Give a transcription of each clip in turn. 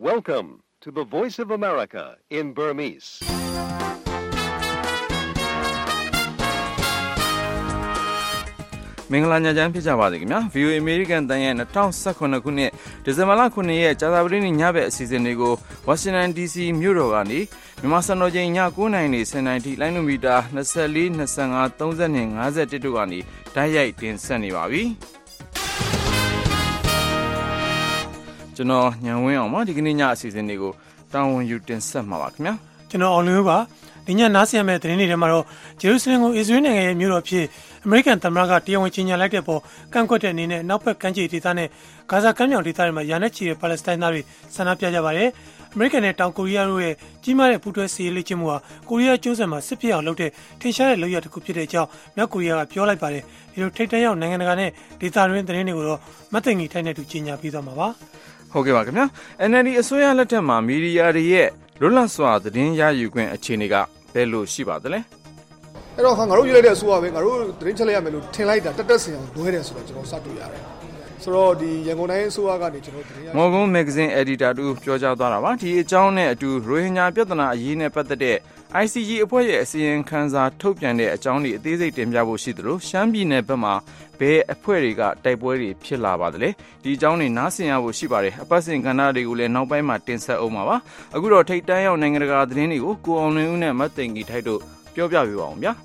Welcome to the Voice of America in Burmese. ။မင်္ဂလာညချမ်းဖြစ်ကြပါစေခင်ဗျာ VOA American တန်ရဲ့2019ခုနှစ်ဒီဇင်ဘာလ9ရက်ကြာသပတေးနေ့ညဘက်အစီအစဉ်တွေကို Washington DC မြို့တော်ကနေမြန်မာစံတော်ချိန်ည9:00နာရီ 10:00 နာရီထိလိုင်းနိုမီတာ24 25 30နဲ့51တို့ကနေတိုက်ရိုက်တင်ဆက်နေပါပြီ။ကျွန်တော်ညံဝင်းအောင်ပါဒီကနေ့ညအစီအစဉ်တွေကိုတာဝန်ယူတင်ဆက်မှာပါခင်ဗျာ။ကျွန်တော်အောင်လူပါဒီညနားဆင်ရမယ့်သတင်းတွေထဲမှာတော့ဂျေရုဆလင်ကိုအစ္စရေးနိုင်ငံရဲ့မြို့တော်ဖြစ်အမေရိကန်သမ္မတကတရားဝင်ကြေညာလိုက်တဲ့ပေါ်ကန့်ကွက်တဲ့အနေနဲ့နောက်ဘက် ကမ်းခြေဒေသနဲ့ဂါဇာကမ်းမြောင်ဒေသတွေမှာယာနဲ့ချီတဲ့ပါလက်စတိုင်းသားတွေဆန္ဒပြကြပါတယ်။အမေရိကန်နဲ့တောင်ကိုရီးယားတို့ရဲ့ကြီးမားတဲ့ပူးတွဲစစ်ရေးလေ့ကျင့်မှုဟာကိုရီးယားကျွန်းဆွယ်မှာစစ်ဖြစ်အောင်လုပ်တဲ့ထင်ရှားတဲ့လုပ်ရပ်တစ်ခုဖြစ်တဲ့အကြောင်းမြောက်ကိုရီးယားကပြောလိုက်ပါတယ်။ဒီလိုထိပ်တန်းရောက်နိုင်ငံတကာနဲ့ဒေသတွင်းသတင်းတွေကိုတော့မသိငီထိုင်းနဲ့တူကြေညာပြီးသွားမှာပါ။ဟုတ်ကဲ့ပါခင်ဗျာ။ NLD အစိုးရလက်ထက်မှာမီဒီယာတွေရဲ့လွတ်လပ်စွာသတင်းရယူခွင့်အခြေအနေကဘယ်လိုရှိပါသလဲ။အဲ့တော့ငါတို့ယူလိုက်တဲ့အစိုးရပဲငါတို့သတင်းချက်လိုက်ရမယ်လို့ထင်လိုက်တာတက်စင်အောင်လွဲတယ်ဆိုတော့ကျွန်တော်စတွေ့ရတယ်။ဆိုတော့ဒီရန်ကုန်တိုင်းအစိုးရကနေကျွန်တော်သတင်းရမော်ဂွန်မဂ္ဂဇင်းအယ်ဒီတာတူပြောကြားသွားတာပါ။ဒီအကြောင်းနဲ့အတူရိုဟင်ဂျာပြဿနာအရေးနဲ့ပတ်သက်တဲ့ ICG အဖွဲ့ရဲ့အစီရင်ခံစာထုတ်ပြန်တဲ့အကြောင်းတွေအသေးစိတ်တင်ပြဖို့ရှိသလိုရှမ်းပြည်နယ်ဘက်မှာဘယ်အဖွဲ့တွေကတိုက်ပွဲတွေဖြစ်လာပါသလဲဒီအကြောင်းတွေနားဆင်ရဖို့ရှိပါတယ်အပတ်စဉ်ကဏ္ဍတွေကိုလည်းနောက်ပိုင်းမှာတင်ဆက်အောင်ပါပါအခုတော့ထိပ်တန်းရောက်နိုင်ငံတကာသတင်းတွေကိုကိုအောင်လွင်ဦးနဲ့မတ်သိန်ကြီးထိုက်တို့ပြောပြပေးပါအောင်ဗျာ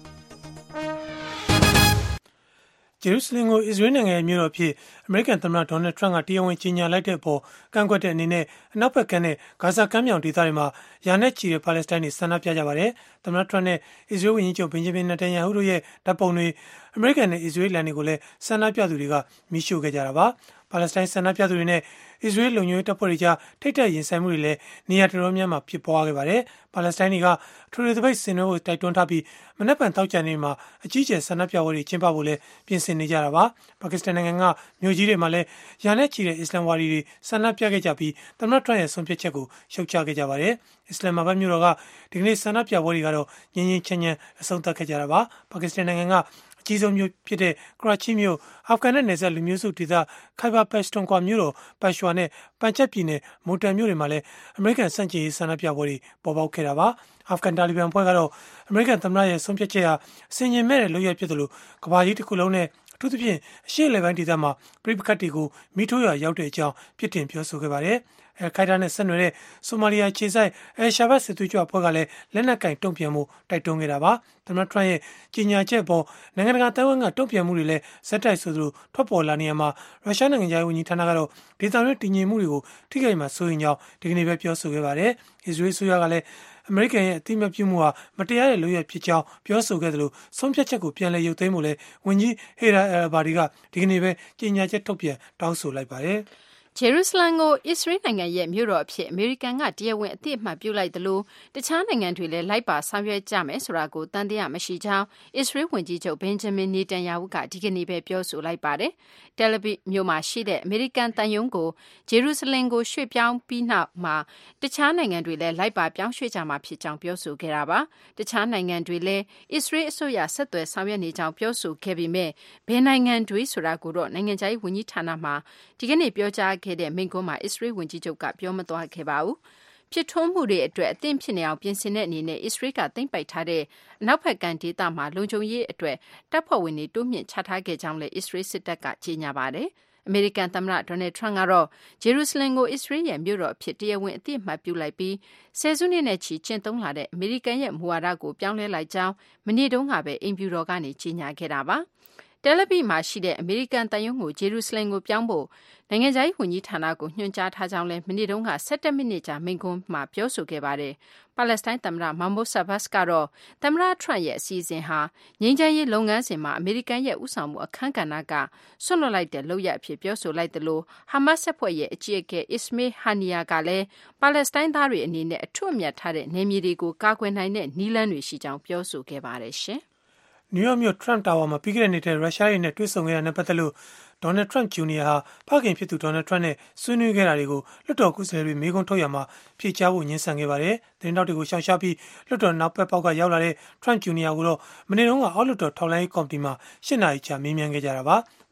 ဂျေရုဆလင်ကိုအစ္စရေးနိုင်ငံရဲ့မြို့တော်ဖြစ်အမေရိကန်သမ္မတဒေါ်နယ်ထရန့်ကတရားဝင်ကြေညာလိုက်တဲ့အပေါ်ကန့်ကွက်တဲ့အနေနဲ့အနောက်ဘက်ကမ်းနဲ့ဂါဇာကမ်းမြောင်ဒေသတွေမှာယာနဲ့ချီတဲ့ပါလက်စတိုင်းတွေဆန္ဒပြကြပါတယ်။သမ္မတထရန့်နဲ့အစ္စရေးဝန်ကြီးချုပ်ဘင်ဂျမင်နေတန်ယာဟုတို့ရဲ့ဓာတ်ပုံတွေအမေရိကန်နဲ့အစ္စရေးလန်တွေကိုလည်းဆန္ဒပြသူတွေကမီးရှို့ခဲ့ကြတာပါ။ပါလက်စတိုင်းဆန္ဒပြသူတွေနဲ့အစ္စရေးလုံခြုံရေးတပ်ဖွဲ့တွေကြားထိပ်တိုက်ရင်ဆိုင်မှုတွေလည်းနေရာတော်တော်များများမှာဖြစ်ပွားခဲ့ပါတယ်။ပါလက်စတိုင်းတွေကထူထူသပိတ်ဆင်နွှဲဖို့တိုက်တွန်းထားပြီးမနက်ဖြန်သောကြာနေ့မှာအကြီးအကျယ်ဆန္ဒပြပွဲတွေကျင်းပဖို့လည်းပြင်ဆင်နေကြတာပါ။ပါကစ္စတန်နိုင်ငံကမြို့ကြီးတွေမှာလည်းယာနဲ့ချီတဲ့အစ္စလမ်ဝါဒီတွေဆန္ဒပြခဲ့ကြပြီးသမ္မတထရန့်ရဲ့ဆုံးဖြတ်ချက်ကိုရှုတ်ချခဲ့ကြပါတယ်။အစ္စလမ်မာဘတ်မြို့တော်ကဒီကနေ့ဆန္ဒပြပွဲတွေကတော့ငြင်းငြင်းချမ်းချမ်းအဆုံးသတ်ခဲ့ကြတာပါ။ပါကစ္စတန်နိုင်ငံကအကြီးဆုံးမြို့ဖြစ်တဲ့ကရာချီမြို့အာဖဂန်နဲ့နယ်စပ်လူမျိုးစုဒေသခိုင်ဘာပက်စတွန်ကွာမြို့တော်ပက်ရွှာနဲ့ပန်ချက်ပြည်နယ်မိုတန်မြို့တွေမှာလည်းအမေရိကန်စန့်ကျင်ရေးဆန္ဒပြပွဲတွေပေါ်ပေါက်ခဲ့တာပါအာဖဂန်တာလီဘန်အဖွဲ့ကတော့အမေရိကန်သမ္မတရဲ့ဆုံးဖြတ်ချက်ဟာဆင်ញင်မဲ့တဲ့လုပ်ရဖြစ်တယ်လို့ကမ္ဘာကြီးတစ်ခုလုံးနဲ့အထူးသဖြင့်အရှေ့အလယ်ပိုင်းဒေသမှာပြည်ပခတ်တွေကိုမိထိုးရရောက်တဲ့အကြောင်းပြစ်တင်ပြောဆိုခဲ့ပါတယ်ခိုင်တာနဲ့ဆက်နွယ်တဲ့ဆိုမာလီယာခြေဆိုင်ရှာဘတ်စစ်သွေးကြွအဖွဲ့ကလည်းလက်နက်ကင်တုံ့ပြန်မှုတိုက်တွန်းခဲ့တာပါသမ္မတထရန့်ရဲ့ကြီးညာချက်ပေါ်နိုင်ငံတကာတိုင်ဝမ်ကတုံ့ပြန်မှုတွေလည်းဇက်တိုက်ဆိုသလိုထွက်ပေါ်လာနေရမှာရုရှားနိုင်ငံသားဝန်ကြီးဌာနကတော့ဒေသတွင်းတည်ငြိမ်မှုတွေကိုထိခိုက်မှာစိုးရိမ်ကြောင်းဒီကနေ့ပဲပြောဆိုခဲ့ပါတယ်အစ္စရေးဆိုရကလည်းအမေရိကန်ရဲ့အတိမပြုမှုဟာမတရားတဲ့လုပ်ရဖြစ်ကြောင်းပြောဆိုခဲ့တယ်လို့ဆုံးဖြတ်ချက်ကိုပြန်လည်ရုပ်သိမ်းဖို့လဲဝန်ကြီးဟေရာအယ်ဘာဒီကဒီကနေ့ပဲကြီးညာချက်ထုတ်ပြန်တောင်းဆိုလိုက်ပါတယ်ဂျေရုဆလင်ကိုအစ္စရေးနိုင်ငံရဲ့မြို့တော်အဖြစ်အမေရိကန်ကတရားဝင်အသိအမှတ်ပြုလိုက်သလိုတခြားနိုင်ငံတွေလည်းလိုက်ပါဆောင်ရွက်ကြမယ်ဆိုတာကိုတန်တရားမရှိကြောင်းအစ္စရေးဝန်ကြီးချုပ်ဘင်ဂျမင်နေတန်ယာဟုကဒီကနေ့ပဲပြောဆိုလိုက်ပါတယ်။တယ်လ်အဗစ်မြို့မှာရှိတဲ့အမေရိကန်တန်ယုံကိုဂျေရုဆလင်ကိုရွှေ့ပြောင်းပြီးနောက်မှာတခြားနိုင်ငံတွေလည်းလိုက်ပါပြောင်းရွှေ့ကြမှာဖြစ်ကြောင်းပြောဆိုခဲ့တာပါ။တခြားနိုင်ငံတွေလည်းအစ္စရေးအစိုးရဆက်သွယ်ဆောင်ရွက်နေကြောင်းပြောဆိုခဲ့ပေမဲ့ဘယ်နိုင်ငံတွေဆိုတာကိုတော့နိုင်ငံခြားရေးဝန်ကြီးဌာနမှဒီကနေ့ပြောကြားခဲ့တဲ့မိန့်ခွန်းမှာအစ္စရေးဝန်ကြီးချုပ်ကပြောမသွားခဲ့ပါဘူး။ဖြစ်ထွန်းမှုတွေအတွက်အသင့်ဖြစ်နေအောင်ပြင်ဆင်တဲ့အနေနဲ့အစ္စရေးကသိမ်းပိုက်ထားတဲ့အနောက်ဘက်ကမ်းဒေသမှာလုံခြုံရေးအတွက်တပ်ဖွဲ့ဝင်တွေတိုးမြင့်ချထားခဲ့ကြောင်းလည်းအစ္စရေးစစ်တပ်ကကြေညာပါတယ်။အမေရိကန်သမ္မတဒေါ်နယ်ထရန့်ကတော့ဂျေရုဆလင်ကိုအစ္စရေးရဲ့မြို့တော်အဖြစ်တရားဝင်အသိအမှတ်ပြုလိုက်ပြီးဆယ်စုနှစ်နဲ့ချီကျင့်သုံးလာတဲ့အမေရိကန်ရဲ့မူဝါဒကိုပြောင်းလဲလိုက်ကြောင်းမနေ့တုန်းကပဲအိမ်ဖြူတော်ကနေကြေညာခဲ့တာပါ။တယ်လ်အဗစ်မှာရှိတဲ့အမေရိကန်တန်ယုံကိုဂျေရုဆလင်ကိုပြောင်းဖို့နိုင်ငံခြားရေးဝန်ကြီးဌာနကိုညွှန်ကြားထားကြောင်းလည်းမနေ့တုန်းက17မိနစ်ကြာမိန့်ခွန်းမှာပြောဆိုခဲ့ပါတယ်။ပါလက်စတိုင်းသမ္မတမာမိုဆာဘတ်စ်ကတော့သမ္မတထရန့်ရဲ့အစီအစဉ်ဟာငြိမ်းချမ်းရေးလုပ်ငန်းစဉ်မှာအမေရိကန်ရဲ့ဥဆောင်မှုအခမ်းကဏ္ဍကဆွန့်လွတ်လိုက်တဲ့လုပ်ရပ်အဖြစ်ပြောဆိုလိုက်သလိုဟာမတ်စ်အဖွဲ့ရဲ့အကြီးအကဲအစ္စမေးဟာနီယာကလည်းပါလက်စတိုင်းသားတွေအနေနဲ့အထွတ်အမြတ်ထားတဲ့နယ်မြေတွေကိုကာကွယ်နိုင်တဲ့နည်းလမ်းတွေရှိကြောင်းပြောဆိုခဲ့ပါတယ်ရှင်။နယူးယောက်မြို့ထရန့်တာဝါမှာပြီးခဲ့တဲ့နှစ်ထဲရုရှားရင်းနဲ့တွေ့ဆုံခဲ့တာနဲ့ပတ်သက်လို့ဒေါ်နယ်ထရန့်ဂျူနီယာဟာဖခင်ဖြစ်သူဒေါ်နယ်ထရန့်နဲ့ဆွေးနွေးခဲ့တာတွေကိုလွှတ်တော်ကုဆယ်တွေမေးခွန်းထုတ်ရမှာဖြေချဖို့ညှင်းဆန်ခဲ့ပါတယ်။သတင်းတောက်တွေကိုရှောင်ရှားပြီးလွှတ်တော်နောက်ဘက်ပေါက်ကရောက်လာတဲ့ထရန့်ဂျူနီယာကိုတော့မနေ့တုန်းကအောက်လွှတ်တော်ထောက်လှမ်းရေးကော်မတီမှာ8 နာရီကြာမေးမြန်းခဲ့ကြတာပါ။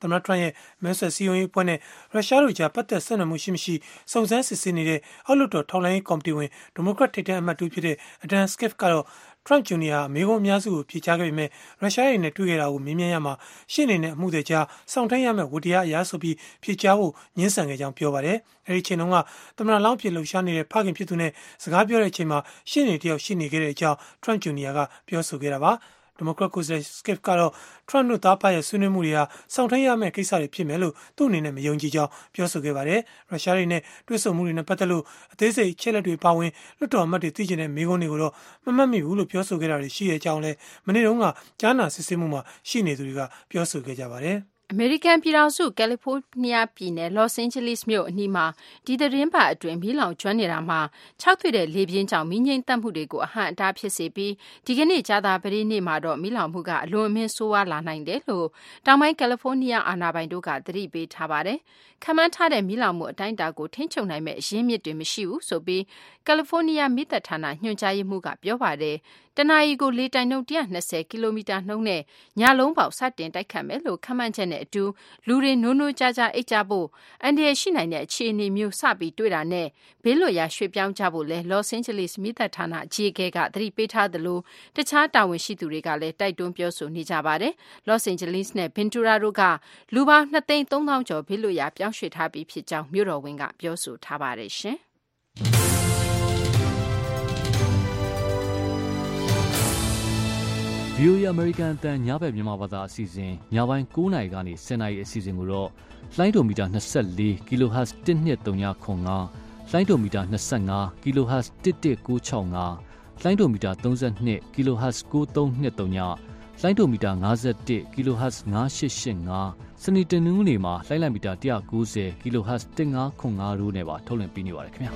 သမ္မတထရန့်ရဲ့မဲဆွယ်စည်းရုံးရေးအဖွဲ့နဲ့ရုရှားတို့ကြားပတ်သက်ဆက်နွယ်မှုရှိမရှိစုံစမ်းစစ်ဆေးနေတဲ့အောက်လွှတ်တော်ထောက်လှမ်းရေးကော်မတီဝင်ဒီမိုကရက်ထိပ်တန်းအမတ်တူဖြစ်တဲ့ Adam Schiff ကတော့Trump Jr. ဟာမိကုံအများစုကိုဖြေချခဲ့ပေမဲ့ရုရှားရည်နဲ့တွေ့ခဲ့တာကိုမေးမြန်းရမှာရှင်းနေတဲ့မှုတွေကြားစောင့်ထိုင်းရမယ့်ဝတ္တရားအရာဆိုပြီးဖြေချဖို့ညှင်းဆန်ခဲ့ကြောင်းပြောပါတယ်။အဲဒီချိန်တုန်းကသမ္မတလောင်းဖြစ်လှူရှားနေတဲ့ဖခင်ဖြစ်သူနဲ့စကားပြောတဲ့အချိန်မှာရှင်းနေတယောက်ရှိနေခဲ့တဲ့အကြောင်း Trump Jr. ကပြောဆိုခဲ့တာပါ။ဒီမိုကရက်ကိုယ်စားလှယ် Schiff ကတော့ Trump တို့သားဖရဲ့ဆွေးနွေးမှုတွေဟာစောင့်ထိုင်းရမယ့်ကိစ္စတွေဖြစ်မယ်လို့သူ့အနေနဲ့မယုံကြည်ကြောင်းပြောဆိုခဲ့ပါတယ်။ရုရှားတွေနဲ့တွဲဆုံမှုတွေနဲ့ပတ်သက်လို့အသေးစိတ်ချက်လက်တွေပါဝင်လွှတ်တော်အမတ်တွေသိချင်တဲ့မိကုန်းတွေကိုတော့မမှတ်မိဘူးလို့ပြောဆိုခဲ့တာတွေရှိတဲ့အကြောင်းလည်းမနေ့တုန်းကကြားနာစစ်ဆေးမှုမှာရှိနေသူတွေကပြောဆိုခဲ့ကြပါတယ်။အမေရိကန်ပြည်ထောင်စုကယ်လီဖိုးနီးယားပြည်နယ်လော့စ်အိန်ဂျလိစ်မြို့အနီးမှာဒီသတင်းပတ်အတွင်းမီးလောင်ကျွမ်းနေတာမှာ6သွေ့တဲ့လေပြင်းကြောင့်မီးငြိမ်းသတ်မှုတွေကိုအဟန့်အတားဖြစ်စေပြီးဒီကနေ့ကြာသပတေးနေ့မှာတော့မီးလောင်မှုကအလွန်အမင်းဆိုးဝါးလာနိုင်တယ်လို့တောင်ပိုင်းကယ်လီဖိုးနီးယားအာဏာပိုင်တို့ကသတိပေးထားပါတယ်။ခန့်မှန်းထားတဲ့မီးလောင်မှုအတိုင်းအတာကိုထိန်းချုပ်နိုင်မဲ့အရင်းမြစ်တွေမရှိဘူးဆိုပြီးကယ်လီဖိုးနီးယားမီးသတ်ဌာနညွှန်ကြားရေးမှူးကပြောပါတယ်။တနအီကိုလေတိုင်နှုန်း120ကီလိုမီတာနှုန်းနဲ့ညလုံးပေါက်စတင်တိုက်ခတ်မယ်လို့ခန့်မှန်းချက်နဲ့အတူလူတွေနိုးနိုးကြားကြားအိတ်ကြဖို့အန်ဒီရရှိနိုင်တဲ့အခြေအနေမျိုးစပြီးတွေ့တာနဲ့ဘေးလွတ်ရာရွှေ့ပြောင်းကြဖို့လဲလော့စ်အိန်ဂျလိစ်မီးသတ်ဌာနအကြီးအကဲကသတိပေးထားသလိုတခြားတာဝန်ရှိသူတွေကလည်းတိုက်တွန်းပြောဆိုနေကြပါတယ်။လော့စ်အိန်ဂျလိစ်နဲ့ဗင်တူရာတို့ကလူပေါင်း2,300,000ကျော်ဘေးလွတ်ရာပြောင်းရွှေ့ထားပြီးဖြစ်ကြောင်းမြို့တော်ဝန်ကပြောဆိုထားပါတယ်ရှင်။ VOA American အတန်ညဘက်မြန်မာဘာသာအစီအစဉ်ညပိုင်း9:00 နာရီကနေ10:00 နာရီအစီအစဉ်ကိုတော့လိုင်းဒိုမီတာ24 kHz 1235လိုင်းဒိုမီတာ25 kHz 11965လိုင်းဒိုမီတာ32 kHz 9323လိုင်းဒိုမီတာ51 kHz 9885စနေတနင်္ဂနွေမှာလိုင်းလိုက်မီတာ190 kHz 1505တို့နဲ့ပါထုတ်လွှင့်ပေးနေပါတယ်ခင်ဗျာ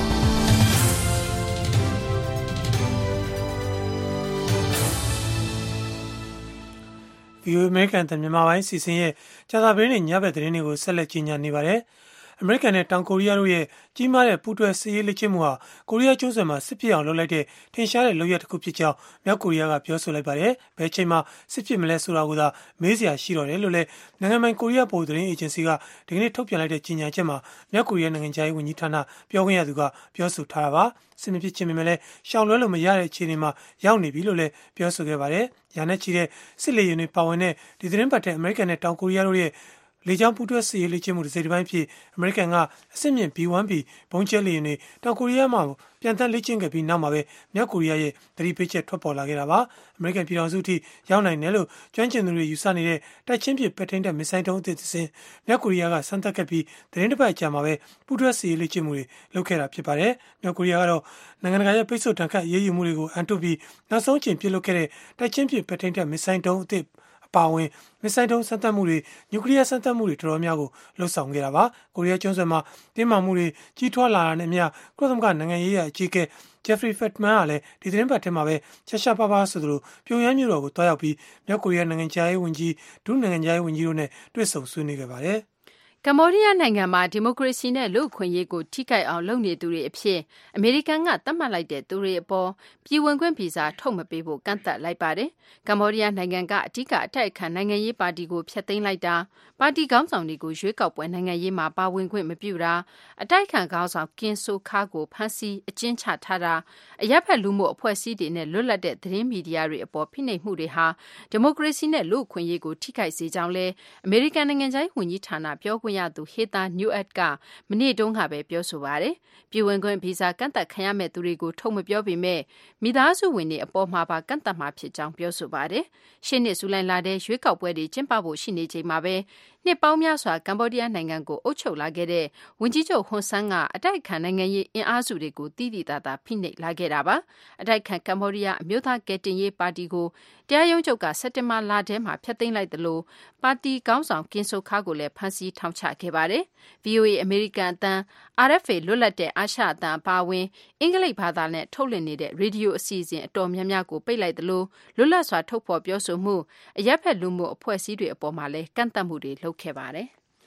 VOA American တမြန်မာပိုင်းစီစဉ်ရဲ့ကြာသပတေးနေ့ညဘက်သတင်းတွေကိုဆက်လက်ကြီးညာနေပါတယ်။ အမေရိကန်နဲ့တောင်ကိုရီးယားတို့ရဲ့ကြီးမားတဲ့ပူးတွဲစစ်ရေးလေ့ကျင့်မှုဟာကိုရီးယားကျွန်းဆွယ်မှာစစ်ဖြစ်အောင်လုပ်လိုက်တဲ့ထင်ရှားတဲ့လုပ်ရပ်တစ်ခုဖြစ်ကြောင်းမြောက်ကိုရီးယားကပြောဆိုလိုက်ပါတယ်။ဘယ်ချိန်မှာစစ်ဖြစ်မလဲဆိုတာကိုသာမေးစရာရှိတော့တယ်လို့လည်းနိုင်ငံပိုင်ကိုရီးယားဗဟိုသတင်းအေဂျင်စီကဒီကနေ့ထုတ်ပြန်လိုက်တဲ့ကြေညာချက်မှာမြောက်ကိုရီးယားနိုင်ငံခြားရေးဝန်ကြီးဌာနပြောခွင့်ရသူကပြောဆိုထားတာပါ။စစ်မဖြစ်ခြင်းပေမဲ့လည်းရှောင်လွှဲလို့မရတဲ့အခြေအနေမှာရောက်နေပြီလို့လည်းပြောဆိုခဲ့ပါတယ်။ရာနဲ့ချီတဲ့စစ်လေယာဉ်တွေပါဝင်တဲ့ဒီသတင်းပတ်တဲ့အမေရိကန်နဲ့တောင်ကိုရီးယားတို့ရဲ့လေကြောင်းပူးတွဲစစ်ရေးလေ့ကျင့်မှုတစ်စိတ်တစ်ပိုင်းဖြစ်အမေရိကန်ကအဆင့်မြင့် B-1B ဘုံကျဲလေယာဉ်တွေတောင်ကိုရီးယားမှာပြန်တမ်းလေ့ကျင့်ခဲ့ပြီးနောက်မှာပဲမြောက်ကိုရီးယားရဲ့သတိပေးချက်ထွက်ပေါ်လာခဲ့တာပါအမေရိကန်ပြည်ထောင်စုအထိရောက်နိုင်တယ်လို့ကျွမ်းကျင်သူတွေယူဆနေတဲ့တိုက်ချင်းပစ်ပဲ့ထိန်းတဲ့မစ်ဆိုင်းတုံးအသစ်တစ်စင်းမြောက်ကိုရီးယားကစမ်းသပ်ခဲ့ပြီးသတင်းတစ်ပတ်ကြာမှာပဲပူးတွဲစစ်ရေးလေ့ကျင့်မှုတွေလုပ်ခဲ့တာဖြစ်ပါတယ်မြောက်ကိုရီးယားကတော့နိုင်ငံတကာရဲ့ပိတ်ဆို့တန်ခတ်ရေးယူမှုတွေကိုအန်တုပြီးနောက်ဆုံးအချိန်ပြုလုပ်ခဲ့တဲ့တိုက်ချင်းပစ်ပဲ့ထိန်းတဲ့မစ်ဆိုင်းတုံးအသစ်ပါဝင်မစ်ဆိုင်းတုံးစမ်းသပ်မှုတွေနျူကလ িয়ার စမ်းသပ်မှုတွေတော်တော်များကိုလှုပ်ဆောင်ခဲ့တာပါကိုရီးယားကျွန်းဆွယ်မှာတင်းမာမှုတွေကြီးထွားလာတာနဲ့အမျှကုလသမဂ္ဂနိုင်ငံရေးအကြီးအကဲ Jeffrey Feltman ကလည်းဒီသတင်းပတ်ထဲမှာပဲရှာပါပါဆိုသလိုပြုံယမ်းမြို့တော်ကိုတွားရောက်ပြီးမြောက်ကိုရီးယားနိုင်ငံခြားရေးဝန်ကြီးဒုနိုင်ငံခြားရေးဝန်ကြီးတို့နဲ့တွေ့ဆုံဆွေးနွေးခဲ့ပါတယ်ကမ္ဘောဒီးယားနိုင်ငံမှာဒီမိုကရေစီနဲ့လူ့အခွင့်အရေးကိုထိခိုက်အောင်လုပ်နေသူတွေအဖြစ်အမေရိကန်ကသတ်မှတ်လိုက်တဲ့သူတွေအပေါ်ပြည်ဝင်ခွင့်ဗီဇာထုတ်မပေးဖို့ကန့်သတ်လိုက်ပါတယ်။ကမ္ဘောဒီးယားနိုင်ငံကအထူးအတိုက်အခံနိုင်ငံရေးပါတီကိုဖျက်သိမ်းလိုက်တာပါတီခေါင်းဆောင်တွေကိုရွေးကောက်ပွဲနိုင်ငံရေးမှာပါဝင်ခွင့်မပြုတာအတိုက်အခံခေါင်းဆောင်ကင်ဆိုခါကိုဖမ်းဆီးအကျဉ်းချထားတာအရက်ဖက်လူမှုအဖွဲ့အစည်းတွေနဲ့လွတ်လပ်တဲ့သတင်းမီဒီယာတွေအပေါ်ဖိနှိပ်မှုတွေဟာဒီမိုကရေစီနဲ့လူ့အခွင့်အရေးကိုထိခိုက်စေကြောင်းလဲအမေရိကန်နိုင်ငံခြားရေးဝန်ကြီးဌာနပြောခွင့်ရသူဟေသာနျူအက်ကမနေ့တုန်းကပဲပြောဆိုပါတယ်။ပြည်ဝင်ခွင့်ဗီဇာကန့်သတ်ခံရမဲ့သူတွေကိုထုတ်မပြောပေမဲ့မိသားစုဝင်တွေအပေါ်မှာပါကန့်သတ်မှာဖြစ်ကြောင်းပြောဆိုပါတယ်။ရှေ့နှစ်ဇူလိုင်လထဲရွေးကောက်ပွဲတွေကျင်းပဖို့ရှိနေချိန်မှာပဲနှစ်ပေါင်းများစွာကမ္ဘောဒီးယားနိုင်ငံကိုအုပ်ချုပ်လာခဲ့တဲ့ဝန်ကြီးချုပ်ဟွန်ဆန်းကအတိုက်အခံနိုင်ငံရေးအင်အားစုတွေကိုတိတိတသာဖိနှိပ်လာခဲ့တာပါ။အတိုက်အခံကမ္ဘောဒီးယားအမျိုးသားကယ်တင်ရေးပါတီကိုတရားရုံးချုပ်ကစက်တင်ဘာလထဲမှာဖျက်သိမ်းလိုက်သလိုပါတီခေါင်းဆောင်ကင်ဆိုခါကိုလည်းဖမ်းဆီးထောင်ချခဲ့ပါတယ်။ VOA အမေရိကန်အသံ RFA လွတ်လပ်တဲ့အာရှအသံအပါအဝင်အင်္ဂလိပ်ဘာသာနဲ့ထုတ်လွှင့်နေတဲ့ရေဒီယိုအစီအစဉ်အတော်များများကိုပိတ်လိုက်သလိုလွတ်လပ်စွာထုတ်ဖော်ပြောဆိုမှုအရက်ဖက်လူမှုအဖွဲ့အစည်းတွေအပေါ်မှာလည်းကန့်သတ်မှုတွေလုပ်ခဲ့ပါတယ်။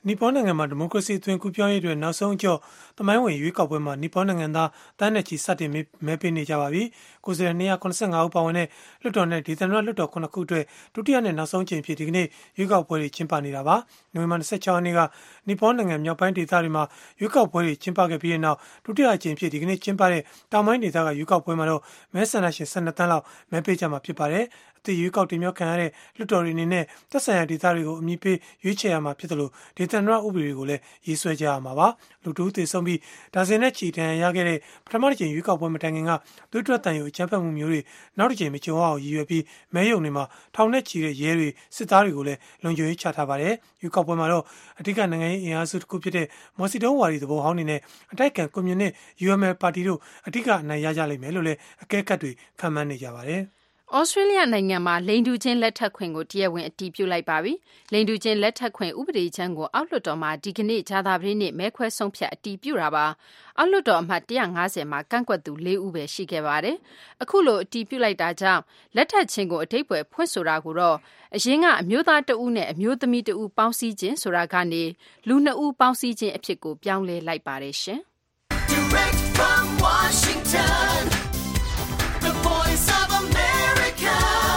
နီပေါနိုင်ငံမှာဒီမိုကရေစီအသွင်ကူးပြောင်းရေးတွေနောက်ဆုံးကြော့သမိုင်းဝင်ရွေးကောက်ပွဲမှာနီပေါနိုင်ငံသားတန်းနဲ့ချီစတင်မဲပေးနေကြပါပြီ။ကိုယ်စားလှယ်295ဦးပါဝင်တဲ့လွှတ်တော်နဲ့ဒေသနာလွှတ်တော်9ခုအတွက်ဒုတိယနဲ့နောက်ဆုံးချိန်ဖြစ်ဒီကနေ့ရွေးကောက်ပွဲတွေကျင်းပနေတာပါ။နိုဝင်ဘာ26ရက်နေ့ကနီပေါနိုင်ငံမြောက်ပိုင်းဒေသတွေမှာရွေးကောက်ပွဲတွေကျင်းပခဲ့ပြီးတဲ့နောက်ဒုတိယအကြိမ်ဖြစ်ဒီကနေ့ကျင်းပတဲ့တောင်ပိုင်းဒေသကရွေးကောက်ပွဲမှာတော့မဲဆန္ဒရှင်12တန်းလောက်မဲပေးကြမှာဖြစ်ပါတယ်။အသစ်ရွေးကောက်တင်မြှောက်ခံရတဲ့လွှတ်တော်တွေအနေနဲ့သက်ဆိုင်ရာဒေသတွေကိုအမည်ပေးရွေးချယ်ရမှာဖြစ်တယ်လို့ဒေသနာဥပဒေတွေကိုလည်းရေးဆွဲကြရမှာပါ။လူတူးသေဆုံးပြီးဒါဇင်နဲ့ချီတန်ရခဲ့တဲ့ပထမတစ်ချိန်ရွေးကောက်ပွဲမတိုင်ခင်ကသွေးထွက်တန်ရုံအကြမ်းဖက်မှုမျိုးတွေနောက်တစ်ချိန်မကြုံအောင်ရည်ရွယ်ပြီးမဲရုံတွေမှာထောင်နဲ့ချီတဲ့ရဲတွေစစ်သားတွေကိုလည်းလုံခြုံရေးချထားပါတယ်။ရွေးကောက်ပွဲမှာတော့အဓိကနိုင်ငံရေးအင်အားစုတစ်ခုဖြစ်တဲ့မော်စီတုံးဝါဒီသဘောဟောင်းနေနဲ့အတိုက်အခံကွန်မြူနစ် UML ပါတီတို့အဓိကအနိုင်ရကြလိမ့်မယ်လို့လည်းအကဲခတ်တွေခန့်မှန်းနေကြပါတယ်။ဩစတြေးလျနိုင်ငံမှာလိင်တူချင်းလက်ထပ်ခွင့်ကိုတရားဝင်အတည်ပြုလိုက်ပါပြီ။လိင်တူချင်းလက်ထပ်ခွင့်ဥပဒေချမ်းကိုအောက်လွှတ်တော်မှာဒီကနေ့ဂျာသာပတေးနေ့မဲခွဲဆုံးဖြတ်အတည်ပြုတာပါ။အောက်လွှတ်တော်အမှတ်150မှာကန့်ကွက်သူ4ဦးပဲရှိခဲ့ပါတယ်။အခုလိုအတည်ပြုလိုက်တာကြောင့်လက်ထပ်ချင်းကိုအဓိပ္ပာယ်ဖွင့်ဆိုတာကိုတော့အရင်ကအမျိုးသားတဦးနဲ့အမျိုးသမီးတဦးပေါင်းစည်းခြင်းဆိုတာကနေလူ2ဦးပေါင်းစည်းခြင်းအဖြစ်ကိုပြောင်းလဲလိုက်ပါတယ်ရှင်။ Direct from Washington, the voice of America,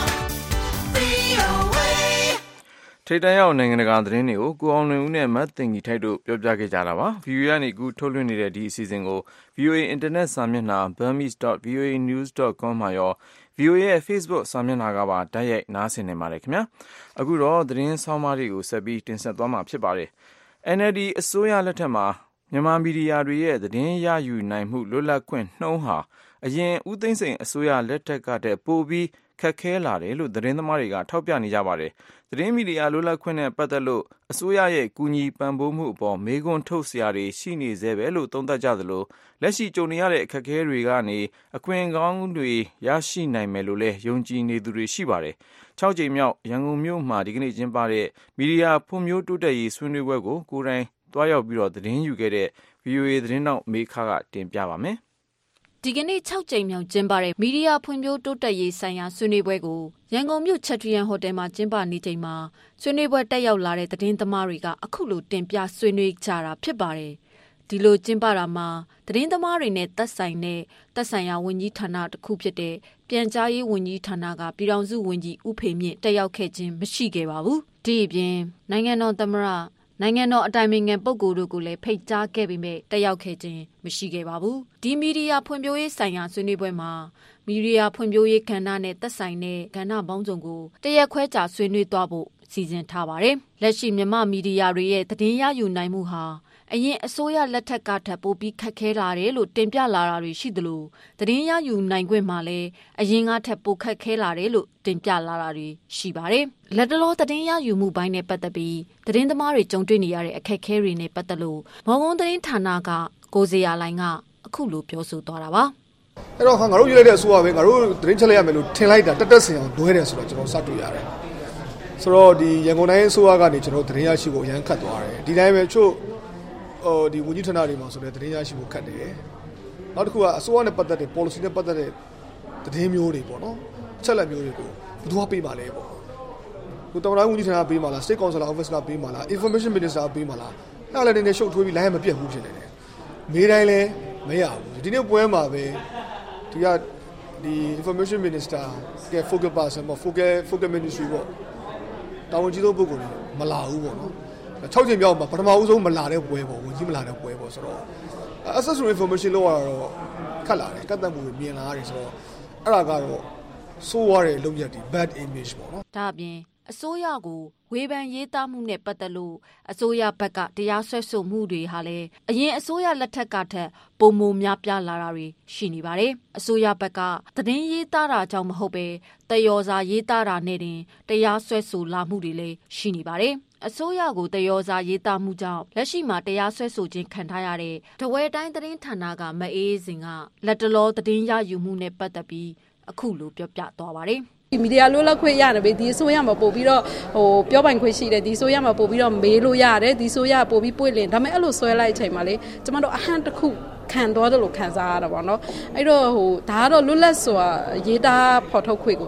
VOA ထိပ်တန်းရောက်နိုင်ငံတကာသတင်းတွေကိုကိုအောင်လွင်ဦးနဲ့မတ်တင်ကြီးထိုက်တို့ပြောပြခဲ့ကြတာပါ VOA ကနေအခုထုတ်လွှင့်နေတဲ့ဒီအစီအစဉ်ကို VOA Internet စာမျက်နှာ burmese.voanews.com မှာရော VOA ရဲ့ Facebook စာမျက်နှာကပါတိုက်ရိုက်နားဆင်နေပါတယ်ခင်ဗျာအခုတော့သတင်းဆောင်းပါးတွေကိုဆက်ပြီးတင်ဆက်သွားမှာဖြစ်ပါတယ် NLD အစိုးရလက်ထက်မှာမြန်မာမီဒီယာတွေရဲ့သတင်းရယူနိုင်မှုလွတ်လပ်ခွင့်နှုန်းဟာအရင်ဦးသိန်းစိန်အစိုးရလက်ထက်ကတည်းပိုပြီးခက်ခဲလာတယ်လို့သတင်းသမားတွေကထောက်ပြနေကြပါတယ်။သတင်းမီဒီယာလွတ်လပ်ခွင့်နဲ့ပတ်သက်လို့အစိုးရရဲ့ကူညီပံ့ပိုးမှုအပေါ်မေးခွန်းထုတ်စရာတွေရှိနေသေးပဲလို့သုံးသပ်ကြသလိုလက်ရှိကြုံနေရတဲ့အခက်အခဲတွေကနေအခွင့်ကောင်းတွေရရှိနိုင်မယ်လို့လည်းယုံကြည်နေသူတွေရှိပါတယ်။6ကြိမ်မြောက်ရန်ကုန်မြို့မှာဒီကနေ့ကျင်းပတဲ့မီဒီယာဖွံ့ဖြိုးတိုးတက်ရေးဆွေးနွေးပွဲကိုကိုယ်တိုင်တွားရောက်ပြီးတော့သတင်းယူခဲ့တဲ့ VOA သတင်းတောက်မေခကတင်ပြပါမယ်။ဒီကနေ့6ကြိမ်မြောက်ကျင်းပတဲ့မီဒီယာဖွံ့ဖြိုးတိုးတက်ရေးဆိုင်ရာဆွေးနွေးပွဲကိုရန်ကုန်မြို့ချက်ထရီယန်ဟိုတယ်မှာကျင်းပနေချိန်မှာဆွေးနွေးပွဲတက်ရောက်လာတဲ့သတင်းသမားတွေကအခုလိုတင်ပြဆွေးနွေးကြတာဖြစ်ပါတယ်။ဒီလိုကျင်းပတာမှာသတင်းသမားတွေနဲ့သက်ဆိုင်ရာဝန်ကြီးဌာနတစ်ခုဖြစ်တဲ့ပြန်ကြားရေးဝန်ကြီးဌာနကပြည်ထောင်စုဝန်ကြီးဦးဖေမြင့်တက်ရောက်ခဲ့ခြင်းမရှိခဲ့ပါဘူး။ဒီအပြင်နိုင်ငံတော်သမ္မတနိုင်ငံတော်အတိုင်ပင်ခံပုဂ္ဂိုလ်တို့ကိုလည်းဖိတ်ကြားခဲ့ပေမဲ့တက်ရောက်ခဲ့ခြင်းမရှိခဲ့ပါဘူး။ဒီမီဒီယာဖွံ့ဖြိုးရေးဆိုင်ရာဆွေးနွေးပွဲမှာမီဒီယာဖွံ့ဖြိုးရေးကဏ္ဍနဲ့သက်ဆိုင်တဲ့ကဏ္ဍပေါင်းစုံကိုတရက်ခွဲကြာဆွေးနွေးသွားဖို့စီစဉ်ထားပါတယ်။လက်ရှိမြန်မာမီဒီယာတွေရဲ့သတင်းရယူနိုင်မှုဟာအရင်အစိုးရလက်ထက်ကထပ်ပိုပြီးခက်ခဲလာတယ်လို့တင်ပြလာတာတွေရှိသလိုသတင်းရယူနိုင်ခွင့်မှာလည်းအရင်ကထပ်ပိုခက်ခဲလာတယ်လို့တင်ပြလာတာတွေရှိပါတယ်။လက်တလောသတင်းရယူမှုပိုင်းနဲ့ပတ်သက်ပြီးသတင်းသမားတွေကြုံတွေ့နေရတဲ့အခက်အခဲတွေနဲ့ပတ်သက်လို့မော်ကွန်းသတင်းဌာနကကိုစရာလိုင်းကအခုလိုပြောဆိုသွားတာပါ။အဲ့တော့ငါတို့ယူလိုက်တဲ့အစိုးရပဲငါတို့သတင်းချက်လိုက်ရမယ်လို့ထင်လိုက်တာတက်စင်အောင်လွဲတယ်ဆိုတော့ကျွန်တော်စတွေ့ရတယ်။ဆိုတော့ဒီရန်ကုန်တိုင်းအစိုးရကနေကျွန်တော်သတင်းရရှိဖို့အရန်ခတ်သွားတယ်။ဒီတိုင်းပဲချို့ဒီဝန်ကြီးဌာနတွေမှာဆိုတဲ့သတင်းရရှိဖို့ခက်တယ်။နောက်တစ်ခုကအစိုးရနဲ့ပတ်သက်တဲ့ policy နဲ့ပတ်သက်တဲ့သတင်းမျိုးတွေပေါ့နော်။အချက်လက်မျိုးတွေကိုဘယ်သူကပေးပါလဲပေါ့။ကိုတမန်တော်ဝန်ကြီးဌာနပေးပါလား State Council Office ကပေးပါလား Information Minister ပေးပါလား။အဲ့လည်းနေရှုပ်ထွေးပြီးလိုင်းမပြတ်ဘူးဖြစ်နေတယ်။မေးတိုင်းလည်းမရဘူး။ဒီနေ့ပွဲမှာပဲဒီကဒီ Information Minister က Focal Person ပေါ့ Focal Ministry ပေါ့။တာဝန်ကြီးဆုံးပုဂ္ဂိုလ်တွေမလာဘူးပေါ့နော်။6ချိန်မြောက်မှာပထမဦးဆုံးမလာတဲ့ပွဲပေါ့ဝင်ကြီးမလာတဲ့ပွဲပေါ့ဆိုတော့ access to information လောက်ရတော့ခက်လာတယ်ကတ်သက်မှုတွေမြင်လာရတယ်ဆိုတော့အဲ့ဒါကတော့စိုးရတဲ့လုံရက်ဒီ bad image ပေါ့နော်ဒါအပြင်အစိုးရကိုဝေဖန်ရေးသားမှုနဲ့ပတ်သက်လို့အစိုးရဘက်ကတရားစွဲဆိုမှုတွေဟာလည်းအရင်အစိုးရလက်ထက်ကထက်ပုံမများပြားလာတာတွေရှိနေပါတယ်။အစိုးရဘက်ကသတင်းရေးသားတာကြောင့်မဟုတ်ပဲတယောစာရေးသားတာနဲ့တင်တရားစွဲဆိုလာမှုတွေလည်းရှိနေပါတယ်။အစိုးရကိုတယောစာရေးသားမှုကြောင့်လက်ရှိမှာတရားစွဲဆိုခြင်းခံထားရတဲ့တဝဲတိုင်းသတင်းဌာနကမအေးစင်ကလက်တလောသတင်းရယူမှုနဲ့ပတ်သက်ပြီးအခုလိုပြောပြသွားပါတယ်။မီဒီယာလွတ်လပ်ခွင့်ရတယ်ပဲဒီအစိုးရမှာပို့ပြီးတော့ပြောပိုင်ခွင့်ရှိတယ်ဒီအစိုးရမှာပို့ပြီးတော့မေးလို့ရတယ်ဒီအစိုးရပို့ပြီးပွင့်လင်ဒါပေမဲ့အဲ့လိုဆွဲလိုက်အချိန်မှာလေကျမတို့အဟန့်တစ်ခုခံတော်တယ်လို့ခံစားရတာပေါ့နော်အဲ့တော့ဒါကတော့လွတ်လပ်စွာရေးသားဖော်ထုတ်ခွင့်ကို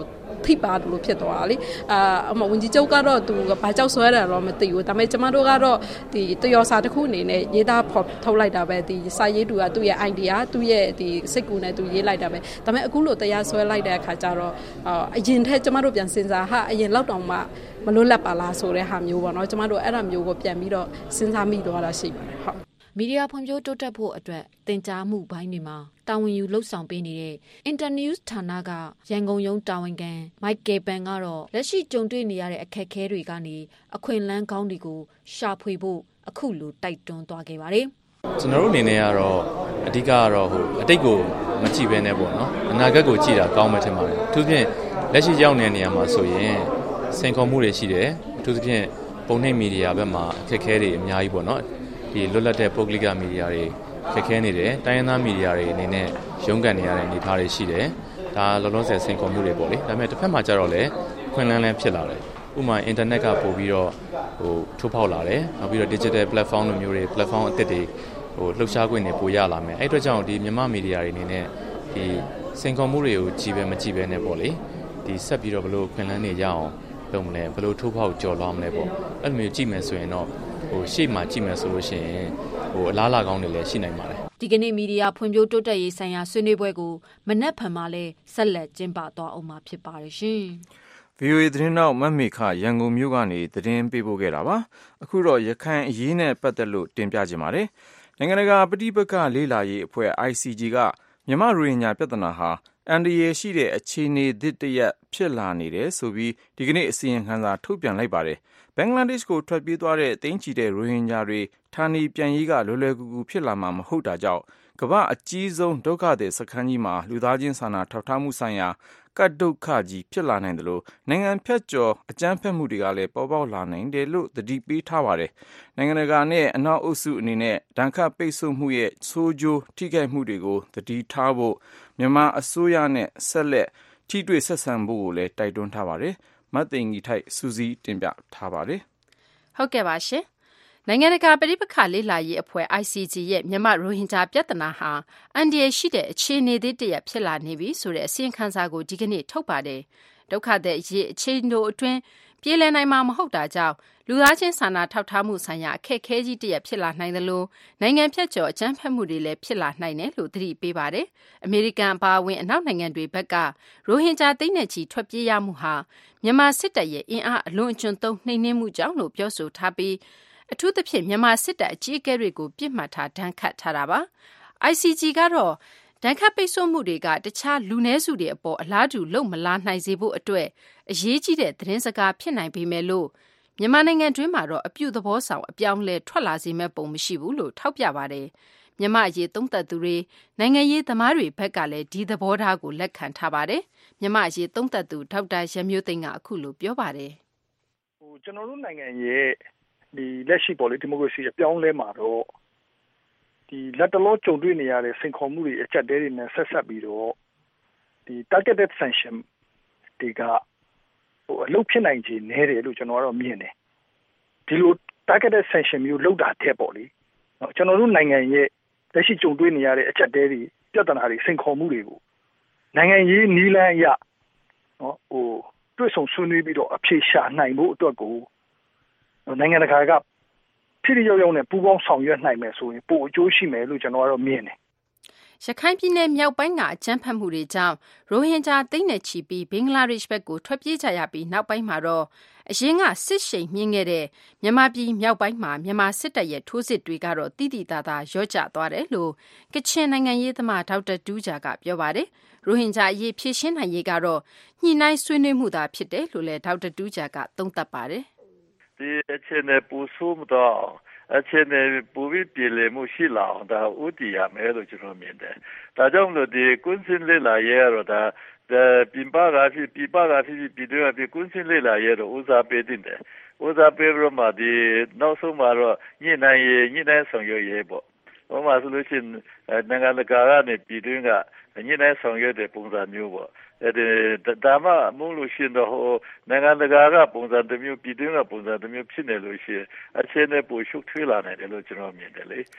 ထိပါတယ်လို့ဖြစ်သွားတာလေဝန်ကြီးချုပ်ကတော့သူဘာကြောက်ဆွဲတယ်တော့မသိဘူးဒါပေမဲ့ကျမတို့ကတော့ဒီတယောစာတစ်ခုအနေနဲ့ရေးသားဖော်ထုတ်လိုက်တာပဲဒီစာရေးသူကသူ့ရဲ့ idea သူ့ရဲ့ဒီစိတ်ကူးနဲ့သူရေးလိုက်တာပဲဒါပေမဲ့အခုလို့တရားဆွဲလိုက်တဲ့အခါကျတော့အရင်ထက်ကျမတို့ပြန်စဉ်းစားဟာအရင်လောက်တောင်မှမလွတ်လပ်ပါလားဆိုတဲ့ဟာမျိုးပေါ့နော်ကျမတို့အဲ့ဒါမျိုးကိုပြန်ပြီးတော့စဉ်းစားမိသွားတာရှိပါတယ်ဟုတ်မီဒီယာဖွံ့ဖြိုးတိုးတက်ဖို့အတွက်တင်ကြားမှုဘိုင်းတွေမှာတာဝန်ယူလှုပ်ဆောင်ပေးနေတဲ့ Internews ဌာနကရန်ကုန်ရုံးတာဝန်ခံ Michael Pan ကတော့လက်ရှိကြုံတွေ့နေရတဲ့အခက်အခဲတွေကနေအခွင့်အလမ်းကောင်းတွေကိုရှာဖွေဖို့အခုလိုတိုက်တွန်းသွားခဲ့ပါတယ်။ကျွန်တော်တို့အနေနဲ့ကတော့အဓိကကတော့အတိတ်ကိုမကြည့်ဘဲနဲ့ပေါ့နော်အနာဂတ်ကိုကြည့်တာကောင်းမှထင်ပါတယ်။အထူးသဖြင့်လက်ရှိရောက်နေတဲ့နေရာမှာဆိုရင်စိန်ခေါ်မှုတွေရှိတယ်။အထူးသဖြင့်ပုံနှိပ်မီဒီယာဘက်မှာအခက်အခဲတွေအများကြီးပေါ့နော်။ဒီလွတ်လပ်တဲ့ပုဂ္ဂလိကမီဒီယာတွေခက်ခဲနေတယ်တိုင်းရင်းသားမီဒီယာတွေအနေနဲ့ရုန်းကန်နေရတဲ့အနေအထားတွေရှိတယ်ဒါလောလောဆယ်စိန်ခေါ်မှုတွေပေါ့လေဒါပေမဲ့တစ်ဖက်မှာကျတော့လည်းခွင့်လန်းလည်းဖြစ်လာတယ်ဥပမာအင်တာနက်ကပို့ပြီးတော့ထိုးဖောက်လာတယ်နောက်ပြီးတော့ digital platform လိုမျိုးတွေ platform အသစ်တွေလှုပ်ရှားခွင့်တွေပိုရလာမယ်အဲ့အတွက်ကြောင့်ဒီမြန်မာမီဒီယာတွေအနေနဲ့ဒီစိန်ခေါ်မှုတွေကိုကြည့်ပဲမကြည့်ပဲနဲ့ပေါ့လေဒီဆက်ပြီးတော့ဘယ်လိုခွင့်လန်းနေရအောင်လုပ်မလဲဘယ်လိုထိုးဖောက်ကြော်လွှားမလဲပေါ့အဲ့လိုမျိုးကြည့်မယ်ဆိုရင်တော့ရှေ့မှာကြည့်မယ်ဆိုလို့ရှိရင်အလားအလာကောင်းတွေလည်းရှိနိုင်ပါတယ်ဒီကနေ့မီဒီယာဖွံ့ဖြိုးတိုးတက်ရေးဆိုင်ရာဆွေးနွေးပွဲကိုမနက်ဖြန်မှာလည်းဆက်လက်ကျင်းပသွားအောင်မှာဖြစ်ပါတယ်ရှင်။ VOA သတင်းတောက်မမေခရန်ကုန်မြို့ကနေသတင်းပေးပို့ခဲ့တာပါ။အခုတော့ရခိုင်အရေးနဲ့ပတ်သက်လို့တင်ပြချင်ပါတယ်။နိုင်ငံတကာပဋိပက္ခလေ့လာရေးအဖွဲ့ ICG ကမြန်မာရိုဟင်ဂျာပြဿနာဟာအန္တရာယ်ရှိတဲ့အခြေအနေသစ်တစ်ရပ်ဖြစ်လာနေတယ်ဆိုပြီးဒီကနေ့အစီရင်ခံစာထုတ်ပြန်လိုက်ပါတယ်။ဘင်္ဂလားဒေ့ရှ်ကိုထွက်ပြေးသွားတဲ့သိန်းချီတဲ့ရိုဟင်ဂျာတွေဌာနေပြန်ရေးကလွယ်လွယ်ကူကူဖြစ်လာမှာမဟုတ်တာကြောင့်ကမ္ဘာအကြီးဆုံးဒုက္ခသည်စခန်းကြီးမှာလူသားချင်းစာနာထောက်ထားမှုဆိုင်ရာကတ်ဒုက္ခကြီးဖြစ်လာနိုင်တယ်လို့နိုင်ငံဖြတ်ကျော်အကြမ်းဖက်မှုတွေကလည်းပေါ်ပေါက်လာနိုင်တယ်လို့သတိပေးထားပါတယ်။နိုင်ငံတကာနဲ့အနောက်အုပ်စုအနေနဲ့ဒဏ်ခတ်ပိတ်ဆို့မှုရဲ့ဆိုးကျိုးထိခိုက်မှုတွေကိုသတိထားဖို့မြန်မာအစိုးရနဲ့ဆက်လက်ထိတွေ့ဆက်ဆံဖို့ကိုလည်းတိုက်တွန်းထားပါတယ်။မသိင်ကြီးထိုက်စူးစီးတင်ပြထားပါတယ်။ဟုတ်ကဲ့ပါရှင်။နိုင်ငံတကာပဋိပက္ခလေ့လာရေးအဖွဲ့ ICG ရဲ့မြန်မာရိုဟင်ဂျာပြဿနာဟာအန္တရာယ်ရှိတဲ့အခြေအနေသစ်တစ်ရပ်ဖြစ်လာနေပြီဆိုတဲ့အစီရင်ခံစာကိုဒီကနေ့ထုတ်ပါတယ်။ဒုက္ခသည်အရေးအခြေအနေတို့အတွင်းပြေလည်နိုင်မှာမဟုတ်တာကြောင့်လူသားချင်းစာနာထောက်ထားမှုဆိုင်ရာအခက်အခဲကြီးတစ်ရပ်ဖြစ်လာနိုင်တယ်လို့နိုင်ငံဖြတ်ကျော်အကြမ်းဖက်မှုတွေလည်းဖြစ်လာနိုင်တယ်လို့သတိပေးပါတယ်။အမေရိကန်အပါအဝင်အနောက်နိုင်ငံတွေဘက်ကရိုဟင်ဂျာသိန်းနဲ့ချီထွက်ပြေးရမှုဟာမြန်မာစစ်တပ်ရဲ့အင်အားအလွန်အကျွံသုံးနှိမ်နင်းမှုကြောင့်လို့ပြောဆိုထားပြီးအထူးသဖြင့်မြန်မာစစ်တပ်အကြီးအကဲတွေကိုပြစ်မှတ်ထားဒဏ်ခတ်ထားတာပါ။ ICG ကတော့ဒဏ်ခတ်ပိတ်ဆို့မှုတွေကတခြားလူနည်းစုတွေအပေါ်အလားတူလုံမလာနိုင်စေဖို့အတွက်အရေးကြီးတဲ့သတင်းစကားဖြစ်နိုင်ပေမဲ့လို့မြန်မာနိုင်ငံတွင်းမှာတော့အပြုသဘောဆောင်အပြောင်းလဲထွက်လာစေမဲ့ပုံမရှိဘူးလို့ထောက်ပြပါတယ်။မြန်မာအရေးသုံးသပ်သူတွေနိုင်ငံရေးသမားတွေဘက်ကလည်းဒီသဘောထားကိုလက်ခံထားပါတယ်။မြန်မာအရေးသုံးသပ်သူဒေါက်တာရမျိုးသိန်းကအခုလိုပြောပါတယ်။ကျွန်တော်တို့နိုင်ငံရဲ့ဒီလက်ရှိပေါ်လေဒီမိုကရေစီအပြောင်းလဲမှာတော့ဒီလက်တလောကြုံတွေ့နေရတဲ့စိန်ခေါ်မှုတွေအကျပ်တဲတွေနဲ့ဆက်ဆက်ပြီးတော့ဒီ targeted sanction တွေကအလုပ်ဖြစ်နိုင်ခြေနည်းတယ်လို့ကျွန်တော်ကတော့မြင်တယ်ဒီလို targeted sanction မျိုးလုပ်တာတဲ့ပေါ့လေကျွန်တော်တို့နိုင်ငံရဲ့လက်ရှိကြုံတွေ့နေရတဲ့အကျပ်တဲတွေပြဿနာတွေစိန်ခေါ်မှုတွေကိုနိုင်ငံရေးနည်းလမ်းအရတွေ့ဆုံဆွေးနွေးပြီးတော့အဖြေရှာနိုင်ဖို့အတွက်ကိုနိုင်ငံတကာကဖိရိရောက်နဲ့ပူးပေါင်းဆောင်ရွက်နိုင်မယ်ဆိုရင်ပိုအကျိုးရှိမယ်လို့ကျွန်တော်ကတော့မြင်တယ်။ရခိုင်ပြည်နယ်မြောက်ပိုင်းကအကြမ်းဖက်မှုတွေကြောင့်ရိုဟင်ဂျာသိန်းနဲ့ချီပြီးဘင်္ဂလားဒေ့ရှ်ဘက်ကိုထွက်ပြေးကြရပြီးနောက်ပိုင်းမှာတော့အရင်ကစစ်ရှိန်မြင့်ခဲ့တဲ့မြန်မာပြည်မြောက်ပိုင်းမှာမြန်မာစစ်တပ်ရဲ့ထိုးစစ်တွေကတော့တိတိတသားရော့ကျသွားတယ်လို့ကချင်နိုင်ငံရေးသမားဒေါက်တာတူးဂျာကပြောပါတယ်။ရိုဟင်ဂျာအရေးဖြေရှင်းနိုင်ရေးကတော့ညှိနှိုင်းဆွေးနွေးမှုသာဖြစ်တယ်လို့လည်းဒေါက်တာတူးဂျာကသုံးသပ်ပါတယ်။ဒီအခြေအနေပူဆိုးတော့အခြေအနေပူပြီးပြည်လည်မှုရှိလာအောင်ဒါဥတီရမယ်လို့ကျွန်တော်မြင်တယ်။ဒါကြောင့်လို့ဒီကွန်းစင်လေးလာရဲတော့ဒါပြင်ပကဖြစ်ပြည်တွင်းကဖြစ်ကွန်းစင်လေးလာရဲတော့ဥစားပေးတင်တယ်။ဥစားပေးလို့မှဒီနောက်ဆုံးမှာတော့ညှိနှိုင်းဆောင်ရွက်ရဲပေါ့။ဟောမှာဆိုလို့ရှိရင်နိုင်ငံတကာကနေပြည်တွင်းကညှိနှိုင်းဆောင်ရွက်တဲ့ပုံစံမျိုးပေါ့။ဒါမှမဟုတ်လို့ရှိရင်တော့နိုင်ငံတကာကပုံစံတစ်မျိုးပြည်တွင်းကပုံစံတစ်မျိုးဖြစ်နေလို့ရှိရင်အခြေအနေပိုရှုပ်ထွေးလာနိုင်တယ်လို့ကျွန်တော်မြင်တယ်လေ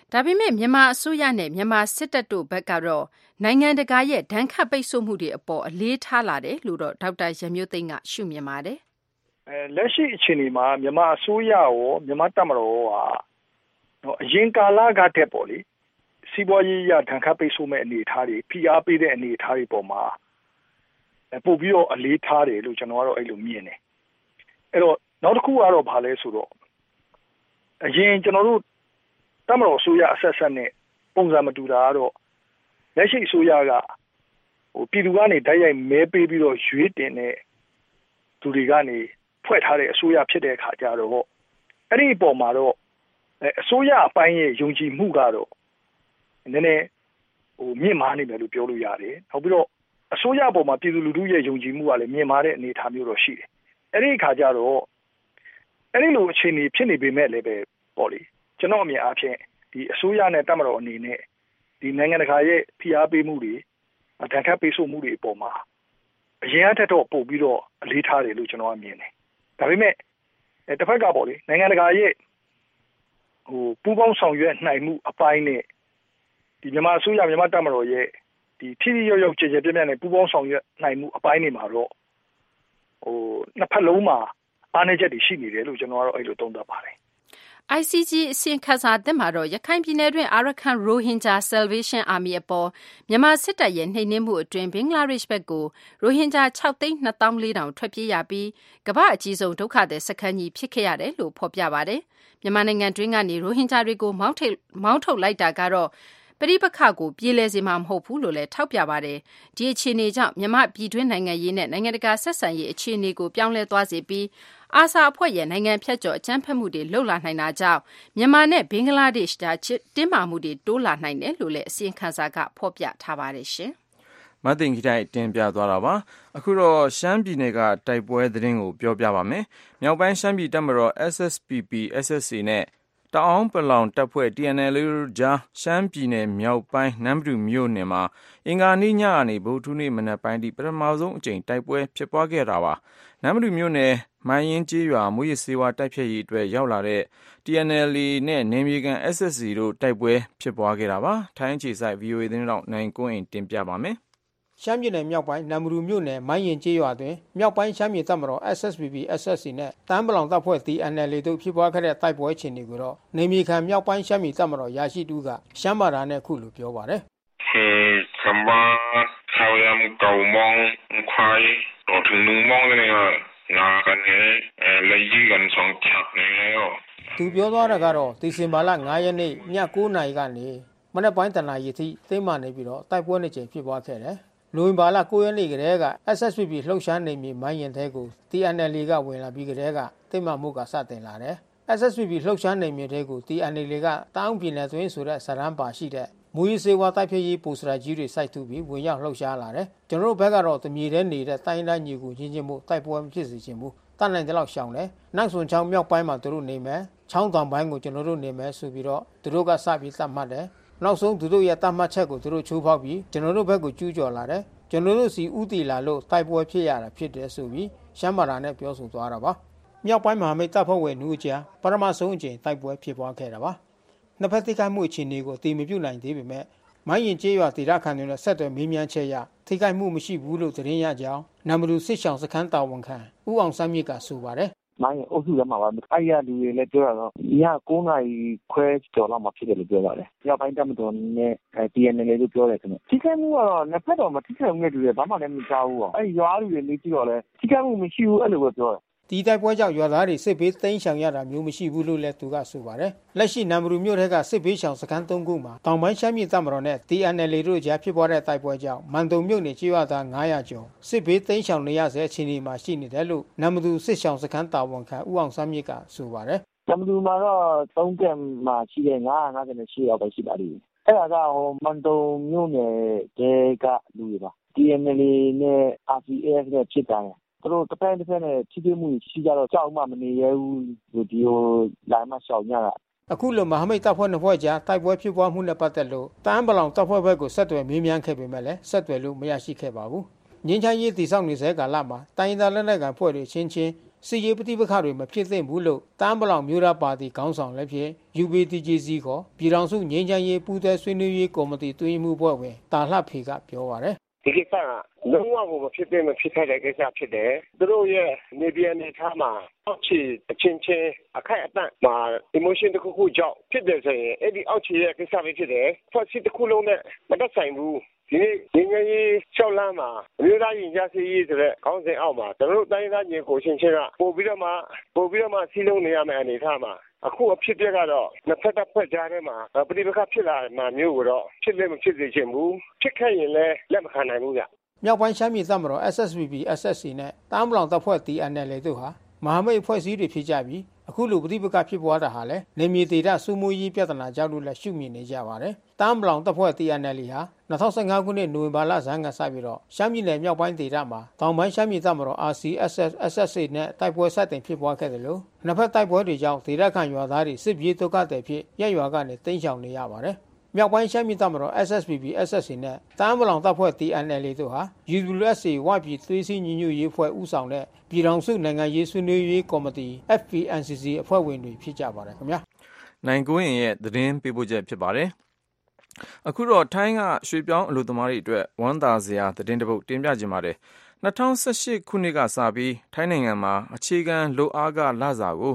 ဒါပေမဲ့မြန်မာအစိုးရနဲ့မြန်မာစစ်တပ်တို့ဘက်ကတော့နိုင်ငံတကာရဲ့ဒဏ်ခတ်ပိတ်ဆို့မှုတွေအပေါ်အလေးထားလာတယ်လို့တော့ဒေါက်တာရမျိုးသိန်းကရှုမြင်ပါတယ်လက်ရှိအခြေအနေမှာမြန်မာအစိုးရရောမြန်မာတပ်မတော်ဟာအရင်ကာလကတည်းပေါ့လေစီးပွားရေးရဒဏ်ခတ်ပိတ်ဆို့မဲ့အနေအထားတွေဖိအားပေးတဲ့အနေအထားတွေပေါ်မှာပို့ပြီးတော့အလေးထားတယ်လို့ကျွန်တော်ကတော့အဲ့လိုမြင်တယ်အဲ့တော့နောက်တစ်ခုကတော့ဘာလဲဆိုတော့အရင်ကျွန်တော်တို့တပ်မတော်အစိုးရအဆက်ဆက်နဲ့ပုံစံမတူတာကတော့လက်ရှိအစိုးရကပြည်သူကနေတိုက်ရိုက်မဲပေးပြီးတော့ရွေးတင်တဲ့သူတွေကနေဖွဲ့ထားတဲ့အစိုးရဖြစ်တဲ့အခါကျတော့အဲ့ဒီအပေါ်မှာတော့အစိုးရအပိုင်းရဲ့ယုံကြည်မှုကတော့နည်းနည်းမြင့်မားနေတယ်လို့ပြောလို့ရတယ်နောက်ပြီးတော့အစိုးရအပေါ်မှာပြည်သူလူထုရဲ့ယုံကြည်မှုကလည်းမြင့်မားတဲ့အနေအထားမျိုးတော့ရှိတယ်အဲ့ဒီအခါကျတော့အဲ့ဒီလိုအခြေအနေဖြစ်နေပေမဲ့လည်းပဲပေါ့လေကျွန်တော်အမြင်အားဖြင့်ဒီအစိုးရနဲ့တပ်မတော်အနေနဲ့ဒီနိုင်ငံတကာရဲ့ဖိအားပေးမှုတွေဒဏ်ခတ်ပိတ်ဆို့မှုတွေအပေါ်မှာအရင်အထက်တော့ပို့ပြီးတော့အလေးထားတယ်လို့ကျွန်တော်ကမြင်တယ်ဒါပေမဲ့တစ်ဖက်ကပေါ့လေနိုင်ငံတကာရဲ့ပူးပေါင်းဆောင်ရွက်နိုင်မှုအပိုင်းနဲ့ဒီမြန်မာအစိုးရမြန်မာတပ်မတော်ရဲ့ဒီဖြည်းဖြည်းရောက်ရောက်ကြည်ကြည်ပြည့်ပြည့်နဲ့ပူးပေါင်းဆောင်ရွက်နိုင်မှုအပိုင်းတွေမှာတော့နှစ်ဖက်လုံးမှာအားနည်းချက်တွေရှိနေတယ်လို့ကျွန်တော်ကတော့အဲ့လိုသုံးသပ်ပါတယ် ICG အစီရင်ခံစာသစ်မှာတော့ရခိုင်ပြည်နယ်တွင် Arakan Rohingya Salvation Army အပေါ်မြန်မာစစ်တပ်ရဲ့နှိမ်နင်းမှုအတွင်းဘင်္ဂလားဒေ့ရှ်ဘက်ကို Rohingya 6,240,000 ထွက်ပြေးရပြီးကမ္ဘာအကြီးဆုံးဒုက္ခသည်စခန်းကြီးဖြစ်ခဲ့ရတယ်လို့ဖော်ပြပါတယ်။မြန်မာနိုင်ငံတွင်းကနေ Rohingya တွေကိုမောင်းထုတ်လိုက်တာကတော့ပဋိပက္ခကိုပြေလည်စေမှာမဟုတ်ဘူးလို့လည်းထောက်ပြပါတယ်။ဒီအခြေအနေကြောင့်မြန်မာပြည်တွင်းနိုင်ငံရေးနဲ့နိုင်ငံတကာဆက်ဆံရေးအခြေအနေကိုပြောင်းလဲသွားစေပြီးအာဆာအဖွဲ့ရဲ့နိုင်ငံဖြတ်ကျော်အကြမ်းဖက်မှုတွေလှုပ်လာနိုင်တာကြောင့်မြန်မာနဲ့ဘင်္ဂလားဒေ့ရှ်ကြားတင်းမာမှုတွေတိုးလာနိုင်တယ်လို့လည်းအစီရင်ခံစာကဖော်ပြထားပါတယ်ရှင်။မသိင်္ဂီတိုင်တင်ပြသွားတာပါ။အခုတော့ရှမ်းပြည်နယ်ကတိုက်ပွဲသတင်းကိုပြောပြပါမယ်။မြောက်ပိုင်းရှမ်းပြည်တပ်မတော် SSPP SSA နဲ့တအောင်းပလောင်တပ်ဖွဲ့ TNLA ကြားရှမ်းပြည်နယ်မြောက်ပိုင်းနမ်ဘတူမြို့နယ်မှာအင်္ဂါနေ့ညကနေဗုဒ္ဓဟူးနေ့မနက်ပိုင်းထိပထမဆုံးအကြိမ်တိုက်ပွဲဖြစ်ပွားခဲ့တာပါ။နမ်ဘတူမြို့နယ်မိုင်းရင်ကျေးရွာမူရစ်စေဝါတိုက်ဖြတ်ရေးအတွက်ရောက်လာတဲ့ TNLA နဲ့နေမြေကန် SSC တို့တိုက်ပွဲဖြစ်ပွားခဲ့တာပါ။ထိုင်းအခြေစိုက် VOA သတင်းတောက်နိုင်ကွန်းအိမ်တင်ပြပါမယ်။ရှမ်းပြည်နယ်မြောက်ပိုင်းနမ်ဘတူမြို့နယ်မိုင်းရင်ကျေးရွာတွင်မြောက်ပိုင်းရှမ်းပြည်တပ်မတော် SSPP SSC နဲ့တန်းပလောင်တပ်ဖွဲ့ TNLA တို့ဖြစ်ပွားခဲ့တဲ့တိုက်ပွဲအခြေအနေကိုတော့နေမြေခံမြောက်ပိုင်းရှမ်းပြည်တပ်မတော်ရရှိသူကရှမ်းဘာသာနဲ့ခုလိုပြောပါတယ်။ကမ္ဘာဆောင်းရမ်ကောင်းမောင်ခွိုင်းတော့ထုံနုံမောင်နေငါကနေလေကြီးကန်ဆောင်ချက်နေရောသူပြောသွားတာကတော့ဒီဇင်ဘာလ9ရက်နေ့ည9:00 နာရီကနေမနက်ပိုင်းတနာရီထိသိမ်းမှနေပြီးတော့တိုက်ပွဲနှစ်ကြိမ်ဖြစ်ပွားခဲ့တယ်။နိုဝင်ဘာလ9ရက်နေ့ကတည်းက SSPP လှုပ်ရှားနေမြေမိုင်းရင်ထဲကို TNLA ကဝင်လာပြီးကတည်းကသိမ်းမှမှုကစတင်လာတယ်။ SSPP လှုပ်ရှားနေမြေထဲကို TNLA ကတောင်ပြည်နယ်တွင်းဆိုတဲ့စရမ်းပါရှိတဲ့မူရီစေဝါတိုက်ဖြည့်ရေးပိုစရာကြီးတွေစိုက်ထူပြီးဝင်ရောက်လှုပ်ရှားလာတယ်။ကျွန်တော်တို့ဘက်ကတော့တမြေထဲနေတဲ့တိုင်းတိုင်းညီကိုချင်းချင်းမှုတိုက်ပွဲမဖြစ်စေချင်ဘူး။တတ်နိုင်တဲ့လောက်ရှောင်တယ်။နောက်ဆွန်ချောင်းမြောက်ပိုင်းမှာသူတို့နေမယ်။ချောင်းတောင်ပိုင်းကိုကျွန်တော်တို့နေမယ်ဆိုပြီးတော့သူတို့ကစပြီးသတ်မှတ်တယ်။နောက်ဆုံးသူတို့ရဲ့တတ်မှတ်ချက်ကိုသူတို့ချိုးဖောက်ပြီးကျွန်တော်တို့ဘက်ကိုကျူးကျော်လာတယ်။ကျွန်တော်တို့စီဥတီလာလို့တိုက်ပွဲဖြစ်ရတာဖြစ်တယ်ဆိုပြီးရှမ်းမာတာနဲ့ပြောဆိုသွားတာပါ။မြောက်ပိုင်းမဟာမိတ်တပ်ဖွဲ့ဝင်တို့ကြားပထမဆုံးအကြိမ်တိုက်ပွဲဖြစ်ပွားခဲ့တာပါ။နှစ်ဖက်တိုက်ခိုက်မှုအခြေအနေကိုအတိမပြုနိုင်သေးပေမဲ့မိုင်းရင်ကျေးရွာဒေသခံတွေနဲ့ဆက်သွယ်မေးမြန်းချက်ရထိခိုက်မှုမရှိဘူးလို့သတင်းရကြောင်းနမ်ဘလူစစ်ဆောင်စခန်းတာဝန်ခံဦးအောင်စမ်းမြစ်ကဆိုပါတယ်။မိုင်းရင်အုပ်စုထဲမှာပါအဲ့ရလူတွေလည်းပြောရတော့ည9:00 နာရီခွဲကျော်လောက်မှဖြစ်တယ်လို့ပြောပါတယ်။ရောက်ပိုင်းတမတော်နဲ့ TNL လို့ပြောတယ်ခင်ဗျ။ထိခိုက်မှုကတော့နှစ်ဖက်တော့မထိခိုက်ဘူးနဲ့တူတယ်ဘာမှလည်းမကြောက်ဘူးပေါ့။အဲ့ရွာလူတွေနေကြည့်တော့လည်းထိခိုက်မှုမရှိဘူးအဲ့လိုပဲပြောတယ်ဒီတိုက်ပွဲကြောင့်ရွာသားတွေစစ်ဘေးသိမ်းရှောင်ရတာမျိုးမရှိဘူးလို့လည်းသူကဆိုပါတယ်။လက်ရှိနမ်ဘလူမြို့ထဲကစစ်ဘေးရှောင်စခန်း3ခုမှာတောင်ပိုင်းရှမ်းပြည်တပ်မတော်နဲ့ TNLA တို့ကြားဖြစ်ပွားတဲ့တိုက်ပွဲကြောင့်မန်တုံမြို့နယ်ကျေးရွာသား900ကျော်စစ်ဘေးသိမ်းရှောင်နေရဆဲအခြေအနေမှာရှိနေတယ်လို့နမ်ဘလူစစ်ရှောင်စခန်းတာဝန်ခံဦးအောင်စမ်းမြစ်ကဆိုပါတယ်။နမ်ဘလူမှာတော့3ကက်မှာရှိတဲ့958ယောက်ပဲရှိပါသေးတယ်။အဲ့ဒါကမန်တုံမြို့နယ်တဲကလူတွေပါ။ TNLA နဲ့ RCF နဲ့ဖြစ်တာသူတို့တစ်ဖက်နဲ့ထိတွေ့မှုရှိကြတော့ကြောက်မှမနေရဘူးဒီလိုလာမှရှောင်ရတာအခုလိုမဟာမိတ်တပ်ဖွဲ့နှစ်ဖွဲ့ကြားတိုက်ပွဲဖြစ်ပွားမှုနဲ့ပတ်သက်လို့တန်းပလောင်တပ်ဖွဲ့ဘက်ကိုဆက်သွယ်မေးမြန်းခဲ့ပေမဲ့လည်းဆက်သွယ်လို့မရရှိခဲ့ပါဘူးငင်းချရေးတည်ဆောက်နေစေကာလမှာတိုင်းဒေသလက်နက်ကန်ဖွဲ့တွေချင်းစစ်ရေးပဋိပက္ခတွေမဖြစ်သင့်ဘူးလို့တမ်းပလောင်မျိုးသားပါတီခေါင်းဆောင်လည်းဖြစ် UPDJC ခေါ်ပြည်ထောင်စုငြိမ်းချမ်းရေးပူးတွဲဆွေးနွေးရေးကော်မတီတွင်းမှုဖွဲ့ဝင်တာလှဖေကပြောပါတယ်ဒီကိစ္စကလုံးဝကိုမဖြစ်သင့်မဖြစ်ထိုက်တဲ့ကိစ္စဖြစ်တယ်သူတို့ရဲ့နေပြည်တော်ထားမှာအောက်ခြေအချင်းချင်းအခိုက်အတန့်မှာ emotion တစ်ခုကြောင့်ဖြစ်တယ်ဆိုရင်အဲ့ဒီအောက်ခြေရဲ့ကိစ္စပဲဖြစ်တယ်ဖွဲ့စည်းတစ်ခုလုံးနဲ့မသက်ဆိုင်ဘူးဒီနေ့ငြိမ်းချမ်းရေးလျှောက်လမ်းမှာအမျိုးသားရင်ကြားစေးရေးဆိုတဲ့ခေါင်းစဉ်အောက်မှာကျွန်တော်တို့တိုင်းသားညီကိုချင်းချင်းကပို့ပြီးတော့မှစီးလုံးနေရမယ့်အနေအထားမှာအခုအဖြစ်ပြကတော့နှစ်ဖက်တပ်ဖွဲ့ကြားထဲမှာပဋိပက္ခဖြစ်လာမှမျိုးကိုတော့ဖြစ်လည်းမဖြစ်စေချင်ဘူးဖြစ်ခဲ့ရင်လည်းလက်မခံနိုင်ဘူးဗျမြောက်ပိုင်းရှမ်းပြည်တပ်မတော် SSPP SSC နဲ့တမ်းပလောင်တပ်ဖွဲ့ TNLA တို့ဟာမဟာမိတ်အဖွဲ့အစည်းတွေဖြစ်ကြပြီးအခုလိုပဋိပက္ခဖြစ်ပွားတာဟာလည်းနေမြေဒေသစုမှုရေးပြဿနာကြောင့်လို့လည်းရှုမြင်နေကြပါတယ်။တမ်းပလောင်တပ်ဖွဲ့ TNLA ဟာ2015ခုနှစ်နိုဝင်ဘာလဆန်းကစပြီးတော့ရှမ်းပြည်နယ်မြောက်ပိုင်းဒေသမှာတောင်ပိုင်းရှမ်းပြည်တပ်မတော် RCSS SSA နဲ့တိုက်ပွဲဆက်တင်ဖြစ်ပွားခဲ့တယ်လို့နှစ်ဖက်တိုက်ပွဲတွေကြောင့်ဒေသခံရွာသားတွေစစ်ပြေးဒုက္ခသည်ဖြစ်ရပ်ရွာကနေတိမ်းရှောင်နေရပါတယ်။မြောက်ပိုင်းရှမ်းပြည်တပ်မတော် SSPP SSA နဲ့တမ်းပလောင်တပ်ဖွဲ့ TNLA တို့ဟာ UWSA ဝပြည်သွေးစည်းညီညွတ်ရေးဖွဲ့ဦးဆောင်တဲ့ပြည်ထောင်စုနိုင်ငံရေးဆွေးနွေးရေးကော်မတီ FPNCC အဖွဲ့ဝင်တွေဖြစ်ကြပါတယ်ခင်ဗျာနိုင်ကွင်းရဲ့သတင်းပေးပို့ချက်ဖြစ်ပါတယ်အခုတော့ထိုင်းကရွှေပြောင်းအလုပ်သမားတွေအတွက်ဝမ်းသာစရာသတင်းတစ်ပုဒ်တင်ပြခြင်းပါတယ်2018ခုနှစ်ကစပြီးထိုင်းနိုင်ငံမှာအခြေခံလုပ်အားကလစာကို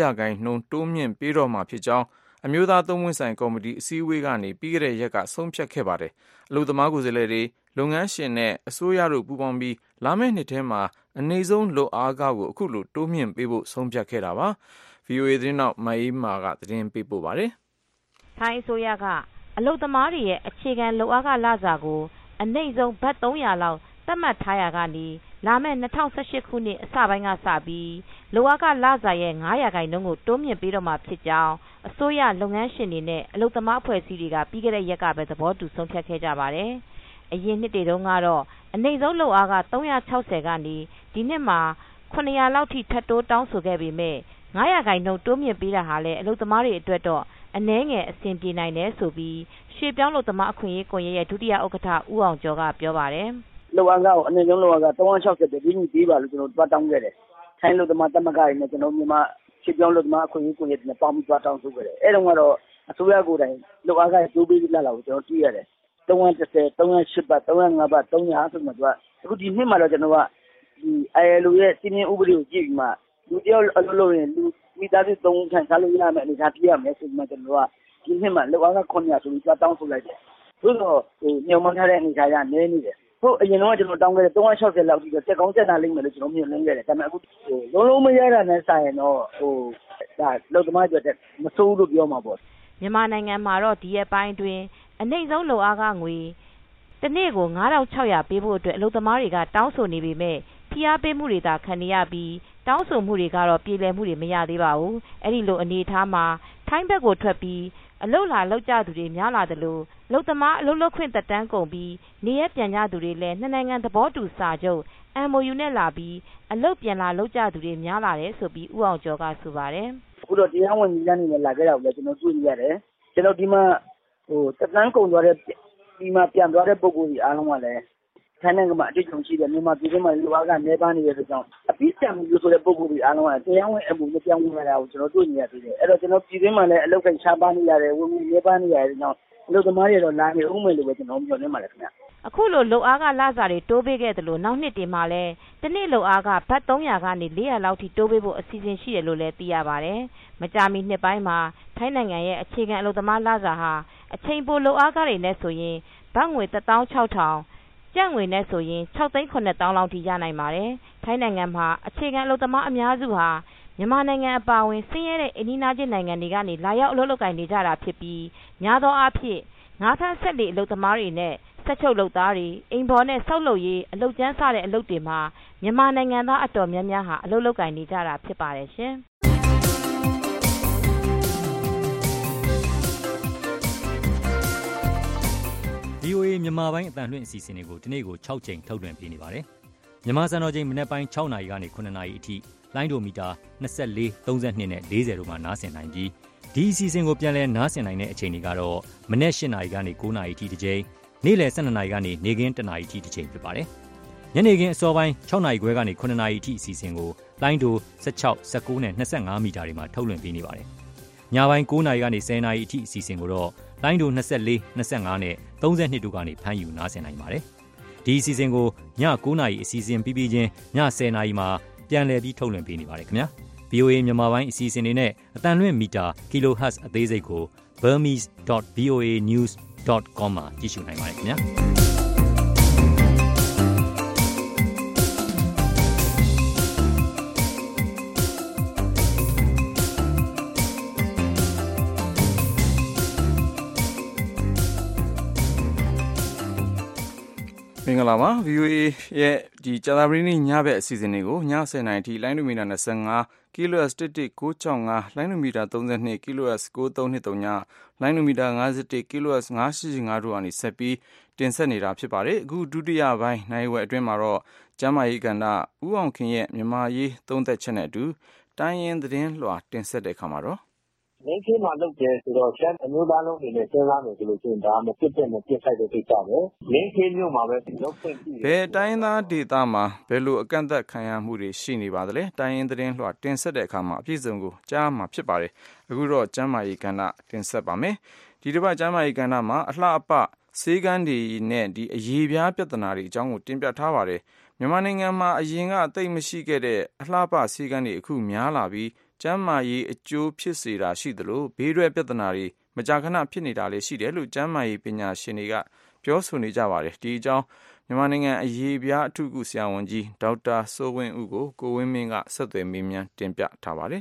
9%တိုးမြင့်ပေးတော့မှာဖြစ်ကြောင်းအမျိုးသားသုံးပွင့်ဆိုင်ကော်မတီအစည်းအဝေးကနေပြီးခဲ့တဲ့ရက်ကဆုံးဖြတ်ခဲ့ပါတယ်အလုပ်သမားကိုယ်စားလှယ်တွေလုပ်ငန်းရှင်နဲ့အစိုးရတို့ပူးပေါင်းပြီးလာမယ့်နှစ်ထဲမှာအနည်းဆုံးလုပ်အားကကိုအခုလိုတိုးမြင့်ပေးဖို့ဆုံးဖြတ်ခဲ့တာပါ VOA သတင်းနောက်မအေးမာကသတင်းပေးပို့ပါတယ်ထိုင်းအစိုးရကအလုပ်သမားတွေရဲ့အခြေခံလုပ်အားကလစာကိုအနည်းဆုံးဘတ်300လောက်သတ်မှတ်ထားရကနေလာမယ့်2018ခုနှစ်အစပိုင်းကစပြီးလုပ်အားကလစာရဲ့9%ကိုတိုးမြင့်ပေးတော့မှာဖြစ်ကြောင်းအစိုးရလုပ်ငန်းရှင်တွေနဲ့အလုပ်သမားအဖွဲ့အစည်းတွေကပြီးခဲ့တဲ့ရက်ကပဲသဘောတူဆုံးဖြတ်ခဲ့ကြပါတယ်။အရင်နှစ်တွေတုန်းကတော့အနည်းဆုံးလုပ်အားက360ကနေဒီနှစ်မှာ900လောက်ထိထပ်တိုးတောင်းဆိုခဲ့ပေမဲ့9%တိုးမြင့်ပေးတာဟာလည်းအလုပ်သမားတွေအတွက်တော့အနည်းငယ်အဆင်ပြေနိုင်တယ်ဆိုပြီးရွှေပြောင်းလုပ်သမားအခွင့်အရေးကွန်ရက်ရဲ့ဒုတိယဥက္ကဋ္ဌဦးအောင်ကျော်ကပြောပါတယ်။လုပ်အားကိုအနည်းဆုံးလုပ်အားက360ပဲပြီးပေးပါလို့ကျွန်တော်တွားတောင်းခဲ့တယ်။ထိုင်းလုပ်သမားသမဂ္ဂတွေနဲ့ကျွန်တော်မြန်မာရွှေပြောင်းလုပ်သမားအခွင့်အရေးကွန်ရက်နဲ့ပေါင်းပြီးတွားတောင်းဆိုခဲ့တယ်။အဲတုန်းကတော့အစိုးရကိုယ်တိုင်လုပ်အားကကျိုးပေးလာတာကိုကျွန်တော်တွေ့ရတယ်။310 308ဘတ်305ဘတ်300ဆိုမှသူကအခုဒီနှစ်မှာတော့ကျွန်တော်ကဒီ ILO ရဲ့စီမံဥပဒေကိုကြည့်ပြီးမှလူတယောက်အလုပ်လုပ်ရင်လူမိသားစု3ခန့်စားလို့ရမယ်အနေနဲ့ပြရမယ်ဆိုမှကျွန်တော်ကဒီနှစ်မှာလုပ်အားက900ဆိုပြီးတောင်းဆိုလိုက်တယ်။သို့တော့ညုံမှန်းထားတဲ့အနေအထားကနည်းနေတယ်။ဟုတ်အရင်တော့ကျွန်တော်တောင်းခဲ့တဲ့360လောက်ပြီးတော့တက်ကောင်းတက်တာလိမ့်မယ်လို့ကျွန်တော်မြင်နေခဲ့တယ်။ဒါပေမဲ့အခုလုံးမရတာနဲ့ဆိုင်ရင်တော့ဒါလုပ်သမားတွေတက်မဆိုးလို့ပြောမှာပေါ့။မြန်မာနိုင်ငံမှာတော့ဒီရက်ပိုင်းတွင်အနှိမ့်ဆုံးလုပ်အားကငွေတစ်နေ့ကို9600ပေးဖို့အတွက်အလုပ်သမားတွေကတောင်းဆိုနေပေမဲ့ဖိအားပေးမှုတွေသာခံနေရပြီးတောင်းဆိုမှုတွေကတော့ပြည်လည်မှုတွေမရသေးပါဘူး။အဲဒီလိုအနေအထားမှာထိုင်းဘက်ကိုထွက်ပြီးအလုပ်လာလုပ်ကြသူတွေများလာတယ်လို့အလုပ်သမားအလုပ်လုပ်ခွင့်သက်တမ်းကုန်ပြီးနေရပြန်ကြသူတွေလည်းနှစ်နိုင်ငံသဘောတူစာချုပ် MOU နဲ့လာပြီးအလုပ်ပြန်လာလုပ်ကြသူတွေများလာတယ်ဆိုပြီးဦးအောင်ကျော်ကဆိုပါတယ်။အခုတော့တရားဝင်ကြီးကနေလာခဲ့တာကိုလည်းကျွန်တော်တွေ့နေရတယ်။ကျွန်တော်ဒီမှာသက်တမ်းကုန်သွားတဲ့ဒီမှာပြန်သွားတဲ့ပုံကိုယ်ကြီးအားလုံးကလည်းထိုင်းနိုင်ငံမှာအတွေ့အကြုံရှိတယ်မြန်မာပြည်ထဲမှာလူအားကနေပန်းနေတဲ့ကြောင့်အပိစံမျိုးဆိုတဲ့ပုံကိုယ်ကြီးအားလုံးကတရားဝင်အမှုနဲ့ပြောင်းဝင်လာတာကိုကျွန်တော်တွေ့နေရသေးတယ်အဲ့တော့ကျွန်တော်ပြည်တွင်းမှာလည်းအလုပ်ကိစ္စပန်းနေရတယ်ဝင်ဝင်နေပန်းနေရတဲ့ကြောင့်အလုပ်သမားတွေတော့လာနေဦးမယ်လို့ပဲကျွန်တော်ပြောနေပါတယ်ခင်ဗျအခုလိုလုပ်အားကလစာတွေတိုးပေးခဲ့တယ်လို့နောက်နှစ်တင်မှာလဲတစ်နှစ်လုပ်အားကဘတ်300ကနေ400လောက်ထိတိုးပေးဖို့အစီအစဉ်ရှိတယ်လို့လည်းသိရပါတယ်မကြာမီနှစ်ပိုင်းမှာထိုင်းနိုင်ငံရဲ့အခြေခံအလုပ်သမားလစာဟာအချိန်ပိုလုပ်အားကတွေနဲ့ဆိုရင်ဘတ်ငွေ16000ကျပ်ငွေနဲ့ဆိုရင်6,900,000လောက်ထိရနိုင်ပါတယ်။ထိုင်းနိုင်ငံမှာအခြေခံအလုပ်သမားအများစုဟာမြန်မာနိုင်ငံအပါအဝင်ဆင်းရဲတဲ့အိန္ဒိယချင်းနိုင်ငံတွေကနေလာရောက်အလုပ်လုပ်ကိုင်နေကြတာဖြစ်ပြီးများသောအားဖြင့်ငါးဖမ်းဆက်လေအလုပ်သမားတွေနဲ့ဆက်ချုပ်လုပ်သားတွေအိမ်ဖော်နဲ့ဆောက်လုပ်ရေးအလုပ်ကျန်းစတဲ့အလုပ်တွေမှာမြန်မာနိုင်ငံသားအတော်များများဟာအလုပ်လုပ်ကိုင်နေကြတာဖြစ်ပါတယ်ရှင်။ VOA မြန်မာပိုင်းအတန်လွှင့်အစီအစဉ်တွေကိုဒီနေ့ကို6ချိန်ထုတ်လွှင့်ပေးနေပါတယ်။မြန်မာစံတော်ချိန်မနက်ပိုင်း6နာရီကနေ9နာရီအထိလိုင်းဒိုမီတာ24 32နဲ့40တို့မှာနားဆင်နိုင်ပြီးဒီအစီအစဉ်ကိုပြန်လည်နားဆင်နိုင်တဲ့အချိန်တွေကတော့မနက်8နာရီကနေ9နာရီအထိတစ်ချိန်နေ့လယ်12နာရီကနေနေ့ခင်း1နာရီအထိတစ်ချိန်ဖြစ်ပါတယ်။ညနေခင်းအစောပိုင်း6နာရီခွဲကနေ9နာရီအထိအစီအစဉ်ကိုလိုင်းဒို16 19နဲ့25မီတာတွေမှာထုတ်လွှင့်ပေးနေပါတယ်ညပိုင်း9နာရီကနေ10နာရီအထိအစီအစဉ်ကိုတော့လိုင်းဒို24 25နဲ့32တို့ကနေဖမ်းယူနားဆင်နိုင်ပါတယ်ဒီအစီအစဉ်ကိုည9နာရီအစီအစဉ်ပြီးချင်းည10နာရီမှာပြန်လည်ပြီးထုတ်လွှင့်ပေးနေပါတယ်ခင်ဗျာ VOA မြန်မာပိုင်းအစီအစဉ်တွေနဲ့အတန်လွင့်မီတာ kilohertz အသေးစိတ်ကို burmese.voanews.com မှာကြည့်ရှုနိုင်ပါတယ်ခင်ဗျာမင်္ဂလာပါ VOA ရဲ့ဒီကြာသပတေးနေ့ညဘက်အစီအစဉ်တွေကိုည10:00 နာရီထိလိုင်းဒိုမီတာ25 kHz 11965လိုင်းဒိုမီတာ32 kHz 9323လိုင်းဒိုမီတာ51 kHz 985တို့ကနေဆက်ပြီးတင်ဆက်နေတာဖြစ်ပါတယ်အခုဒုတိယပိုင်းနိုင်ဝက်အတွင်းမှာတော့ကျမ်းမာရေးကဏ္ဍဦးအောင်ခင်ရဲ့မြန်မာရေးသုံးသက်ချက်နဲ့အတူတိုင်းရင်းသတင်းလွှာတင်ဆက်တဲ့အခါမှာတော့မင်းချင်းမှာလုပ်တယ်ဆိုတော့ရှမ်းအမျိုးသားလုံးအနေနဲ့စဉ်းစားမယ်ဆိုလို့ရှိရင်ဒါမဖြစ်တဲ့မဖြစ်ဆိုင်တဲ့ကိစ္စပဲမင်းချင်းမျိုးမှာပဲလုပ်ခွင့်ပြုတယ်ဘယ်တိုင်းသားဒေသမှာဘယ်လိုအကန့်အသတ်ခံရမှုတွေရှိနေပါသလဲတိုင်းရင်းသတင်းလွှာတင်ဆက်တဲ့အခါမှာအပြည့်စုံကိုကြားမှာဖြစ်ပါတယ်အခုတော့ကျမ်းမာရေးကဏ္ဍတင်ဆက်ပါမယ်ဒီတစ်ပတ်ကျမ်းမာရေးကဏ္ဍမှာအလှအပဆေးကန်းတွေနဲ့ဒီအရေးပြားပြဿနာတွေအကြောင်းကိုတင်ပြထားပါတယ်မြန်မာနိုင်ငံမှာအရင်ကအသိမရှိခဲ့တဲ့အလှပဆေးကန်းတွေအခုများလာပြီးကျန်းမာရေးအကျိုးဖြစ်စေတာရှိသလိုဘေးရွက်ပြဿနာတွေမကြာခဏဖြစ်နေတာလည်းရှိတယ်လို့ကျန်းမာရေးပညာရှင်တွေကပြောဆိုနေကြပါတယ်ဒီအကြောင်းမြန်မာနိုင်ငံအရေးပြားအထူးကုဆရာဝန်ကြီးဒေါက်တာစိုးဝင်းဦးကိုကိုဝင်းမင်းကဆက်သွယ်မေးမြန်းတင်ပြထားပါတယ်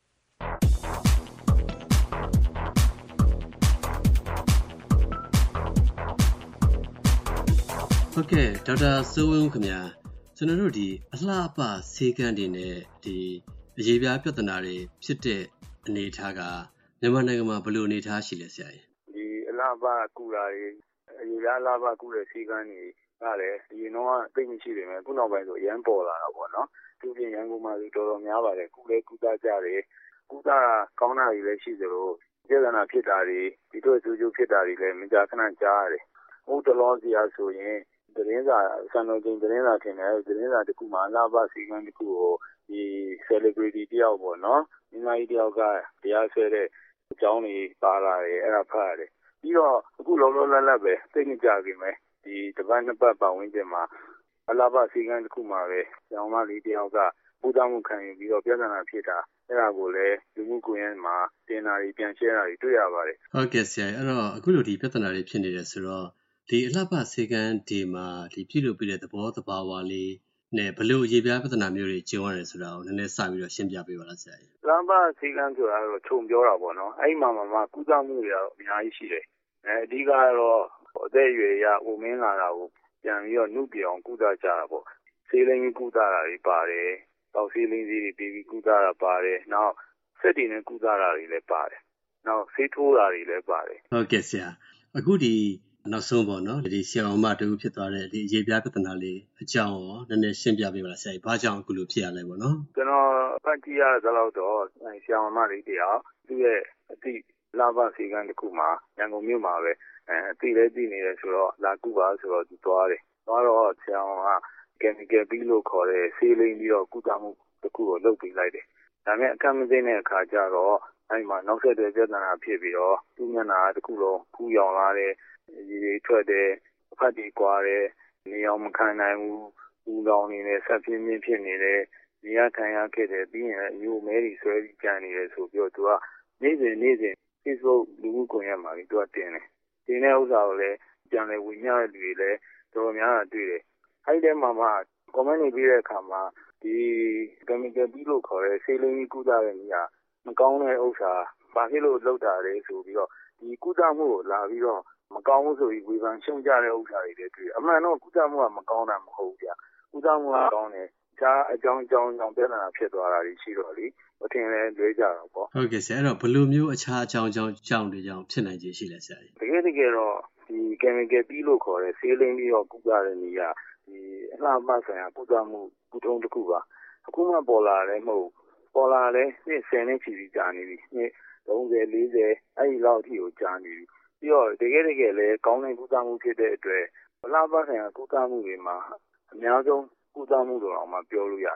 ဟုတ်ကဲ့ဒေါက်တာစိုးဝင်းဦးခင်ဗျာကျွန်တော်တို့ဒီအလှပဆေးကန်းတွေနဲ့ဒီအရေးပြားပြဿနာတွေဖြစ်တဲ့အနေအထားကမြန်မာနိုင်ငံမှာဘယ်လိုအနေအထားရှိလဲဆရာကြီးဒီအလှပကုတာတွေအရေးပြားအလှပကုတဲ့ဆေးကန်းတွေကလည်းဒီတော့သိမရှိတယ်မယ်ခုနောက်ပိုင်းဆိုရမ်းပေါ်လာတာပေါ့နော်သူပြင်ရန်ကုန်မှာဆိုတော်တော်များပါတယ်ကုသကြတယ်ကုသကောင်းတာတွေလည်းရှိသလိုပြဿနာဖြစ်တာတွေဒီတို့ကျိုးဖြစ်တာတွေလည်းမကြာခဏကြားရတယ်ဟုတ်တော်တော်စီအားဆိုရင်သတင်းစာစံတော်ချိန်သတင်းစာထင်တယ်သတင်းစာတစ်ခုမှာအလှပဆေးကန်းတစ်ခုကိုဒီ celebrity တယောက်ပေါ့နော်မိမကြီးတယောက်ကတရားဆွဲတဲ့အကြောင်းတွေပါလာတယ်အဲ့ဒါဖတ်ရတယ်ပြီးတော့အခုလောလောလတ်လတ်ပဲသိနေကြပြီမယ်ဒီတစ်ပတ်နှစ်ပတ်ပတ်ဝန်းကျင်မှာအလှပဆေးကန်းတစ်ခုမှာပဲကျောင်းသားလေးတယောက်ကပူးပေါင်းမှုခံယူပြီးတော့ပြဿနာဖြစ်တာအဲ့ဒါကိုလည်းလူမှုကွန်ရက်မှာတင်တာတွေပြန်ရှင်းတာတွေတွေ့ရပါတယ်ဟုတ်ကဲ့ဆရာအဲ့တော့အခုလိုဒီပြဿနာတွေဖြစ်နေတယ်ဆိုတော့ဒီအလှပဆေးကန်းဒီမှာဒီပြုလုပ်ပြီးတဲ့သဘောတဘာဝလေးနဲ့ဘလို့ရေပြားပြဿနာမျိုးတွေကျုံရတယ်ဆိုတာကိုနည်းနည်းစပြီးတော့ရှင်းပြပေးပါလားဆရာကြီးလမ်းပါဆေးကန်းဆိုတာတော့ခြုံပြောတာပေါ့နော်အဲ့မှာကုသမှုတွေကတော့အများကြီးရှိတယ်အဓိကတော့အသက်အရွယ်ရဦးမင်းလာတာကိုပြန်ပြီးတော့နှုတ်ပြောင်ကုသကြတာပေါ့ဆေးလိမ်ကုသတာတွေပါတယ်တောက်ဆေးလိမ်စီတွေပြီးကုသတာပါတယ်နောက်စက်တွေနဲ့ကုသတာတွေလည်းပါတယ်နောက်ဆေးထိုးတာတွေလည်းပါတယ်ဟုတ်ကဲ့ဆရာအခုဒီနောက်ဆုံးပေါ့နော်ဒီဆရာမတူဖြစ်သွားတဲ့ဒီအရေးပြားပြဿနာလေးအကြောင်းရောနည်းနည်းရှင်းပြပေးပါလားဆရာကြီးဘာကြောင့်အခုလိုဖြစ်ရလဲပေါ့နော်ကျွန်တော်ဖတ်ကြည့်ရသလောက်တော့ဆရာမလေးတယောက်သူ့ရဲ့အတိလာဘစီကန်းတစ်ခုမှာရန်ကုန်မြို့မှာပဲအတိလည်းသိနေတယ်ဆိုတော့လာကူပါဆိုတော့သူသွားတယ်သွားတော့ဆရာကchemical ပြီးလို့ခေါ်တဲ့ဆေးလိမ်ပြီးတော့ကုသမှုတစ်ခုကိုလုပ်ပေးလိုက်တယ်ဒါပေမဲ့အခက်မသိတဲ့အခါကျတော့အဲ့မှာနောက်ဆက်တွဲပြဿနာဖြစ်ပြီးတော့သူ့မျက်နှာတစ်ခုလုံးဖူးယောင်လာတဲ့ရေထွက်တယ်အဖတ်တွေကွာတယ်နေအောင်မခံနိုင်ဘူးဦးလောင်နေတယ်ဆက်ပြင်းပြင်းဖြစ်နေတယ်နေရထိုင်ရခဲ့တယ်ပြီးရင်အမျိုးမဲတွေဆွဲပြီးကြံနေတယ်ဆိုပြီးတော့သူကနေ့စဉ် Facebook လူမှုကွန်ရက်မှာသူကတင်တယ်တင်တဲ့ဥစ္စာကိုလည်းပြန်လည်ဝင်ရတဲ့လူတွေလည်းတော်တော်များများတွေ့တယ်အဲ့ဒီမှာ comment တွေပြီးတဲ့အခါမှာဒီ chemical ပြီးလို့ခေါ်တဲ့ဆေးလိမ်ကုသတဲ့နေရာမကောင်းတဲ့ဥစ္စာဘာဖြစ်လို့လောက်တာလဲဆိုပြီးတော့ဒီကုသမှုကိုလာပြီးတော့မကောင်းဘူးဆိုပြီးဝေဖန်ရှုံ့ကြတဲ့ဥစ္စာတွေလည်းတွေ့အမှန်တော့ကုသမှုကမကောင်းတာမဟုတ်ဘူးဗျကုသမှုကကောင်းတယ်ခြားအကြောင်းပြဿနာဖြစ်သွားတာရှိတော့လေအထင်လည်းလွဲကြတော့ပေါ့ဟုတ်ကဲ့ဆရာအဲ့တော့ဘယ်လိုမျိုးအခြားအကြောင်းတွေကြောင့်ဖြစ်နိုင်ခြေရှိလဲဆရာကြီးတကယ်တော့ဒီ chemical ပြီးလို့ခေါ်တဲ့ဆေးလိမ်ပြီးတော့ကုသတဲ့နေရာဒီအလှပဆိုင်ရာကုသမှုကုထုံးတစ်ခုပါအခုမှပေါ်လာတယ်မဟုတ်ပေါ်လာလဲနှစ်10နှစ်ချီပြီးကြာနေပြီနှစ်30 40အဲ့ဒီလောက်အထိကိုကြာနေပြီပြီးတော့တကယ်လည်းကောင်းတဲ့ကုသမှုဖြစ်တဲ့အတွက်အလှပဆိုင်ရာကုသမှုတွေမှာအများဆုံးကုသမှုတော်အောင်မှပြောလို့ရတယ်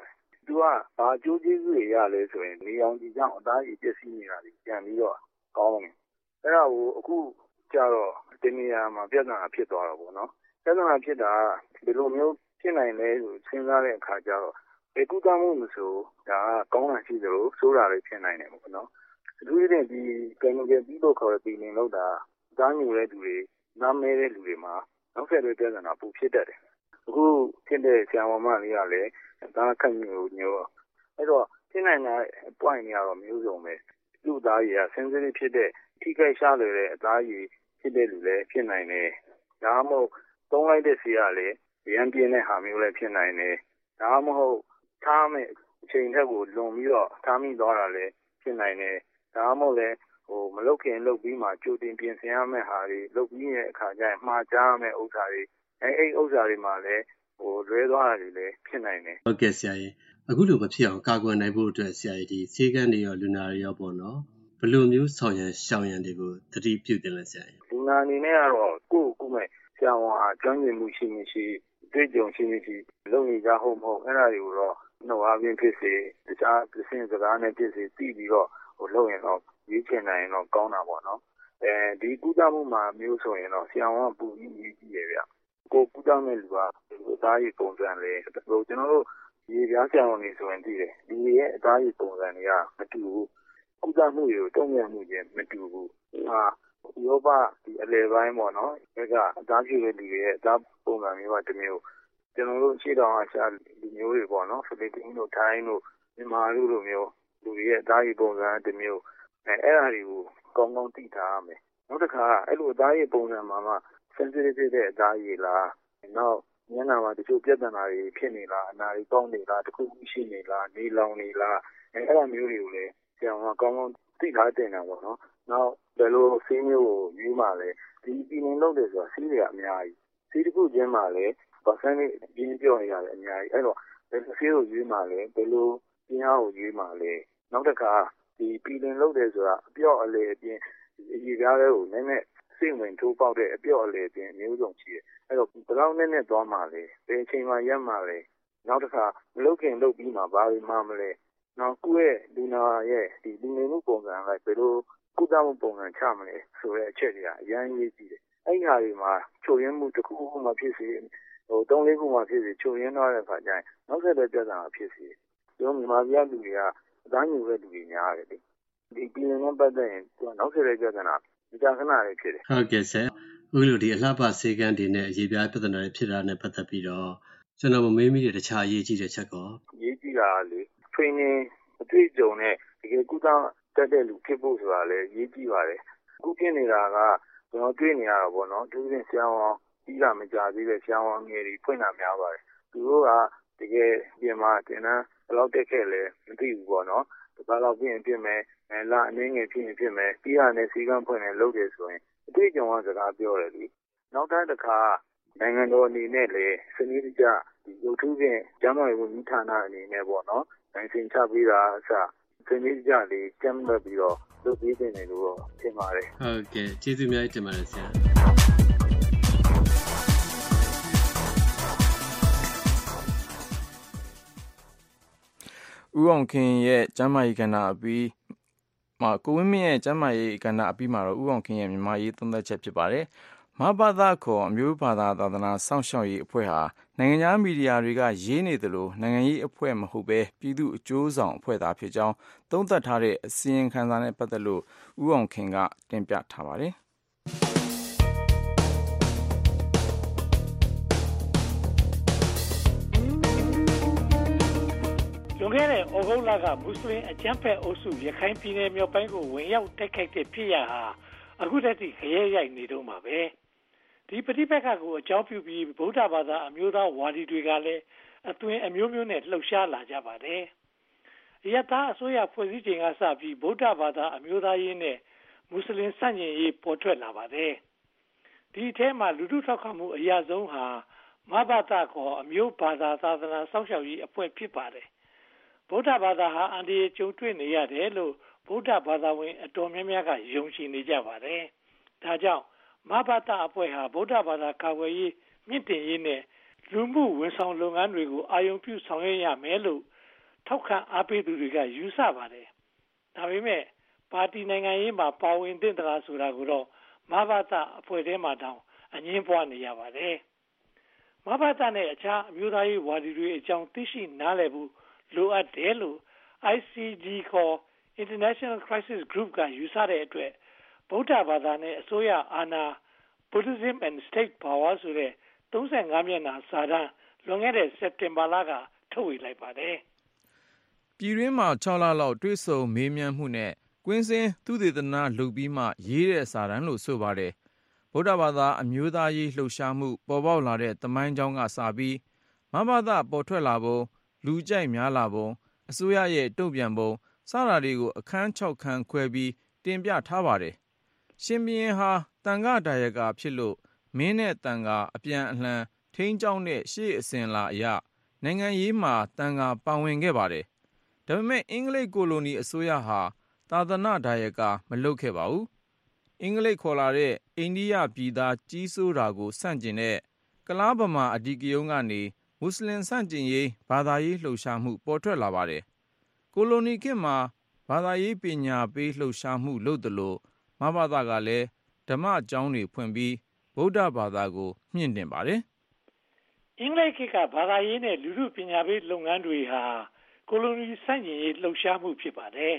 သူကဘာကြိုးကျေးဇူးတွေရလဲဆိုရင်နေအောင်ဒီကြောင့်အသားရည်ပြည့်စည်နေတာတွေပြန်ပြီးတော့ကောင်းတယ်အဲ့ဒါကိုအခုကြတော့ဒီနေရာမှာပြဿနာဖြစ်သွားတော့ဗောနော်ပြဿနာဖြစ်တာဒီလိုမျိုးဖြစ်နိုင်လဲဆိုစဉ်းစားတဲ့အခါကျတော့ဒီကုသမှုမဆိုဒါကကောင်းတာရှိသလိုဆိုးတာတွေဖြစ်နိုင်တယ်ဗောနော်အထူးသဖြင့်ဒီကင်မီကယ်ပြီးလို့ခေါ်တဲ့ပီလင်လောက်တာသားညူတဲ့လူတွေနားမဲတဲ့လူတွေမှာနောက်ဆက်တွဲပြဿနာပူဖြစ်တတ်တယ်အခုဖြစ်တဲ့ဆရာဝန်မလေးကလည်းဒါခက်ညိုအဲ့တော့ဖြစ်နိုင်တဲ့ point တွေကတော့မျိုးစုံပဲလူသားကြီးက sensitive ဖြစ်တဲ့ထိခိုက်ရှားလွယ်တဲ့အသားကြီးဖြစ်တဲ့လူလည်းဖြစ်နိုင်တယ်ဒါမှမဟုတ်သုံးလိုက်တဲ့ဆေးကလည်းရမ်းပြင်းတဲ့ဟာမျိုးလည်းဖြစ်နိုင်တယ်ဒါမှမဟုတ်ထားမဲ့အချိန်ထက်ကိုလွန်ပြီးတော့ထားမိသွားတာလည်းဖြစ်နိုင်တယ်ဒါမှမဟုတ်လည်းမလုတ်ခင်လုတ်ပြီးမှကြိုတင်ပြင်ဆင်ရမယ့်ဟာတွေလုတ်ပြီးရဲ့အခါကျရင်မှားကြားရမယ့်ဥစ္စာတွေအဲ့ဥစ္စာတွေမှာလည်းလွဲသွားတာတွေလည်းဖြစ်နိုင်တယ်ဟုတ်ကဲ့ဆရာကြီးအခုလိုမဖြစ်အောင်ကာကွယ်နိုင်ဖို့အတွက်ဆရာကြီးဒီဆေးကန်းတွေရောလူနာတွေရောပေါ့နော်ဘယ်လိုမျိုးဆောင်ရန်ရှောင်ရန်တွေကိုသတိပြုတင်လဲဆရာကြီးလူနာအနေနဲ့ကတော့ကိုယ့်မဲ့ဆရာဝန်အားကျွမ်းကျင်မှုရှိမရှိတွေ့ကြုံရှိမရှိလုပ်နေကြဟုတ်မဟုတ်အဲ့ဒါတွေကိုတော့နှုတ်အားဖြင့်ဖြစ်စေတခြားသင်စကားနဲ့ဖြစ်စေသိပြီးတော့လုပ်ရင်တော့ရွေးချယ်နိုင်ရင်တော့ကောင်းတာပေါ့နော်ဒီကုသမှုမှာမျိုးဆိုရင်တော့ဆရာဝန်ကပူပြီးရေးကြည့်ရဗျကိုကုသမဲ့လူကအသားရည်ပုံစံလေကျွန်တော်တို့ရေပြားဆရာဝန်တွေဆိုရင်သိတယ်ဒီရဲ့အသားရည်ပုံစံတွေကမတူဘူးကုသမှုတွေကိုတုံ့ပြန်မှုချင်းမတူဘူးယောဘဒီအလေပိုင်းပေါ့နော်ဒါကအသားဖြူတဲ့လူတွေရဲ့အသားပုံစံမျိုးကတစ်မျိုးကျွန်တော်တို့ရှေ့တောင်အရှာလူမျိုးတွေပေါ့နော်ဖိလစ်ပင်းတို့ထိုင်းတို့မြန်မာတို့လိုမျိုးလူတွေရဲ့အသားရည်ပုံစံတစ်မျိုးအဲ့ဒါတွေကိုကောင်းကောင်းသိထားရမယ်နောက်တစ်ခါအဲ့လိုအသားရည်ပုံစံမှာမှ sensitive ဖြစ်တဲ့အသားရည်လားနောက်ညနာမှာတချို့ပြဿနာတွေဖြစ်နေလားအနာတွေကောင်းနေလားတခုခုရှိနေလားနေလောင်နေလားအဲ့ဒါမျိုးတွေကိုလည်းဆရာကကောင်းကောင်းသိထားတင်တာပေါ့နော်နောက်ဘယ်လိုဆေးမျိုးကိုရွေးမှလဲဒီပြည်နေလို့တယ်ဆိုတာဆေးတွေကအများကြီးဆေးတစ်ခုချင်းမှလည်း percentage ပြင်းပြောနေရတယ်အများကြီးအဲ့တော့ဘယ်လိုဆေးကိုရွေးမှလဲဘယ်လိုပြင်းအားကိုရွေးမှလဲနောက်တစ်ခါဒီပြည်နေလို့တယ်ဆိုတာအပြော့အလေအပြင်ဒီကားလေးကိုနည်းနည်းစိတ်ဝင်ထိုးပေါက်တဲ့အပြော့အလေအပြင်မျိုးစုံရှိတယ်အဲ့တော့ဘယ်လောက်နဲ့သွားမှလဲဘယ်အချိန်မှရက်မှလဲနောက်တစ်ခါမလုပ်ခင်လုပ်ပြီးမှဘာတွေမှမလဲနောက်ကိုယ့်ရဲ့လူနာရဲ့ဒီလူနေမှုပုံစံလိုက်ဘယ်လိုကုသမှုပုံစံချမလဲဆိုတဲ့အချက်တွေကအရင်ရေးကြည့်တယ်အဲ့ဒီဟာတွေမှာချုပ်ရင်းမှုတစ်ခုခုမှဖြစ်စေ3-4ခုမှဖြစ်စေချုပ်ရင်းသွားတဲ့အခါကျရင်နောက်ဆက်တွဲပြဿနာဖြစ်စေကျွန်တော်မြန်မာပြည်လူတွေကအသားညူတဲ့လူတွေများတယ်လေဒီပြည်နယ်နဲ့ပတ်သက်ရင်သူကနောက်ဆက်တွဲပြဿနာဒီကခဏလေးဖြစ်တယ်ဟုတ်ကဲ့ဆရာဥလိုဒီအလှပဆေးကန်းတွေနဲ့အရေးပြားပြဿနာတွေဖြစ်တာနဲ့ပတ်သက်ပြီးတော့ကျွန်တော်မမေးမိတဲ့တခြားအရေးကြီးတဲ့ချက်ကောရေးကြည့်တာလေ training အတွေ့အကြုံနဲ့တကယ်ကုသတက်တဲ့လူဖြစ်ဖို့ဆိုတာလည်းရေးကြည့်ပါတယ်အခုဖြစ်နေတာကကျွန်တော်တွေ့နေရတာပေါ့နော်သူကဆရာဝန်ကြီးကမကြသေးတဲ့ဆရာဝန်ငယ်တွေဖွင့်တာများပါတယ်သူတို့ကတကယ်ပြင်မှာတင်တန်းဘယ်လောက်တက်ခဲ့လဲမသိဘူးပေါ့နော်ဘာလို့ဖြစ်မယ်လာအနေငယ်ဖြစ်မယ်ပြီးရတဲ့စီကံဖွင့်နေလုပ်တယ်ဆိုရင်အတွေ့အကြုံကစကားပြောတယ်လေနောက်တစ်ခါနိုင်ငံတော်အနေနဲ့လည်းစနစ်တကျဒီရုပ်ထုဖြင့်ကျန်းမာရေးဝန်ကြီးဌာနအနေနဲ့ပေါ့နော်နိုင်စင်ချပေးတာအစစနစ်တကျလေးကျန်းမာပြီးတော့လုပ်ပေးနေတယ်လို့ထင်ပါတယ်ဟုတ်ကဲ့ကျေးဇူးအများကြီးတင်ပါတယ်ဆရာဦးအောင်ခင်ရဲ့ကျမ်းမာရေးကဏ္ဍအပြီးကိုဝင်းမင်းရဲ့ကျမ်းမာရေးကဏ္ဍအပြီးမှာတော့ဦးအောင်ခင်ရဲ့မြန်မာရေးသုံးသပ်ချက်ဖြစ်ပါတယ်။မဘာသာခေါ်အမျိုးဘာသာသာသနာစောင့်ရှောက်ရေးအဖွဲ့ဟာနိုင်ငံခြားမီဒီယာတွေကရေးနေသလိုနိုင်ငံရေးအဖွဲ့မဟုတ်ဘဲပြည်သူ့အကျိုးဆောင်အဖွဲ့သာဖြစ်ကြောင်းသုံးသပ်ထားတဲ့အစီရင်ခံစာနဲ့ပတ်သက်လို့ဦးအောင်ခင်ကတင်ပြထားပါတယ်။လွန်ခဲ့တဲ့ဩဂုတ်လကမွတ်စလင်အကြမ်းဖက်အုပ်စုရခိုင်ပြည်နယ်မြောက်ပိုင်းကိုဝင်ရောက်တိုက်ခိုက်တဲ့ဖြစ်ရပ်ဟာအခုတည်းကခရဲရိုက်နေတော့မှာပဲဒီပဋိပက္ခကိုအကြောင်းပြုပြီးဗုဒ္ဓဘာသာအမျိုးသားဝါဒီတွေကလည်းအသွင်အမျိုးမျိုးနဲ့လှုပ်ရှားလာကြပါတယ်အယတာအစိုးရဖွဲ့စည်းချိန်ကစပြီးဗုဒ္ဓဘာသာအမျိုးသားရေးနဲ့မွတ်စလင်ဆန့်ကျင်ရေးပေါ်ထွက်လာပါတယ်ဒီအထဲမှာလူထုထောက်ခံမှုအရဆုံးဟာမဘာသာခေါ်အမျိုးဘာသာသာသနာစောင့်ရှောက်ရေးအဖွဲ့ဖြစ်ပါတယ်ဗုဒ္ဓဘာသာဟာအန္တရာယ်ကြုံတွေ့နေရတယ်လို့ဗုဒ္ဓဘာသာဝင်အတော်များများကယုံကြည်နေကြပါတယ်။ဒါကြောင့်မဘာသာအဖွဲ့ဟာဗုဒ္ဓဘာသာကာကွယ်ရေးမြင့်တင်ရေးနဲ့လူမှုဝန်ဆောင်လုပ်ငန်းတွေကိုအာရုံပြုဆောင်ရွက်ရမယ်လို့ထောက်ခံအားပေးသူတွေကယူဆပါတယ်ဒါပေမဲ့ပါတီနိုင်ငံရေးမှာပါဝင်တဲ့တရားဆိုတာကိုတော့မဘာသာအဖွဲ့ထဲမှာတောင်အငင်းပွားနေရပါတယ်မဘာသာနဲ့အခြားအမျိုးသားရေးဝါဒီတွေအကြောင်းသိရှိနားလည်ဖို့လိုအပ်တယ်လို့ ICG ခေါ် International Crisis Group ကယူဆတဲ့အတွက်ဗုဒ္ဓဘာသာနဲ့အစိုးရအာဏာ Buddhism and State Power ဆိုတဲ့35မျက်နှာစာတမ်းလွန်ခဲ့တဲ့စက်တင်ဘာလကထုတ်ဝေလိုက်ပါတယ်ပြည်တွင်းမှာ6လလောက်တွေ့ဆုံမေးမြန်းမှုနဲ့ကွင်းစင်းသုတေသနလုပ်ပြီးမှရေးတဲ့စာတမ်းလို့ဆိုပါတယ်ဗုဒ္ဓဘာသာအမျိုးသားရေးလှုပ်ရှားမှုပေါ်ပေါက်လာတဲ့သမိုင်းကြောင်းကစပြီးမဘာသာပေါ်ထွက်လာပုံလူကြိုက်များလာပုံအစိုးရရဲ့တုံ့ပြန်ပုံစတာတွေကိုအခန်း6ခန်းခွဲပြီးတင်ပြထားပါတယ်ရှင်ဘုရင်ဟာတန်ခါဒါယကဖြစ်လို့မင်းနဲ့တန်ခါအပြန်အလှန်ထိန်းကျောင်းတဲ့ရှေ့အစဉ်လာအရနိုင်ငံရေးမှာတန်ခါပါဝင်ခဲ့ပါတယ်ဒါပေမဲ့အင်္ဂလိပ်ကိုလိုနီအစိုးရဟာသာသနာဒါယကမလုပ်ခဲ့ပါဘူးအင်္ဂလိပ်ခေါ်လာတဲ့အိန္ဒိယပြည်သားကြီးစိုးတာကိုဆန့်ကျင်တဲ့ကလားဗမာအဓိကရုဏ်းကနေမွတ်စလင်ဆန့်ကျင်ရေးဘာသာရေးလှုပ်ရှားမှုပေါ်ထွက်လာပါတယ်ကိုလိုနီခေတ်မှာဘာသာရေးပညာပေးလှုပ်ရှားမှုလုပ်သလိုမဘာသာကလည်းဓမ္မကျောင်းတွေဖွင့်ပြီးဗုဒ္ဓဘာသာကိုမြင့်တင်ပါတယ်အင်္ဂလိပ်ခေတ်ကဘာသာရေးနဲ့လူထုပညာပေးလုပ်ငန်းတွေဟာကိုလိုနီဆန့်ကျင်ရေးလှုပ်ရှားမှုဖြစ်ပါတယ်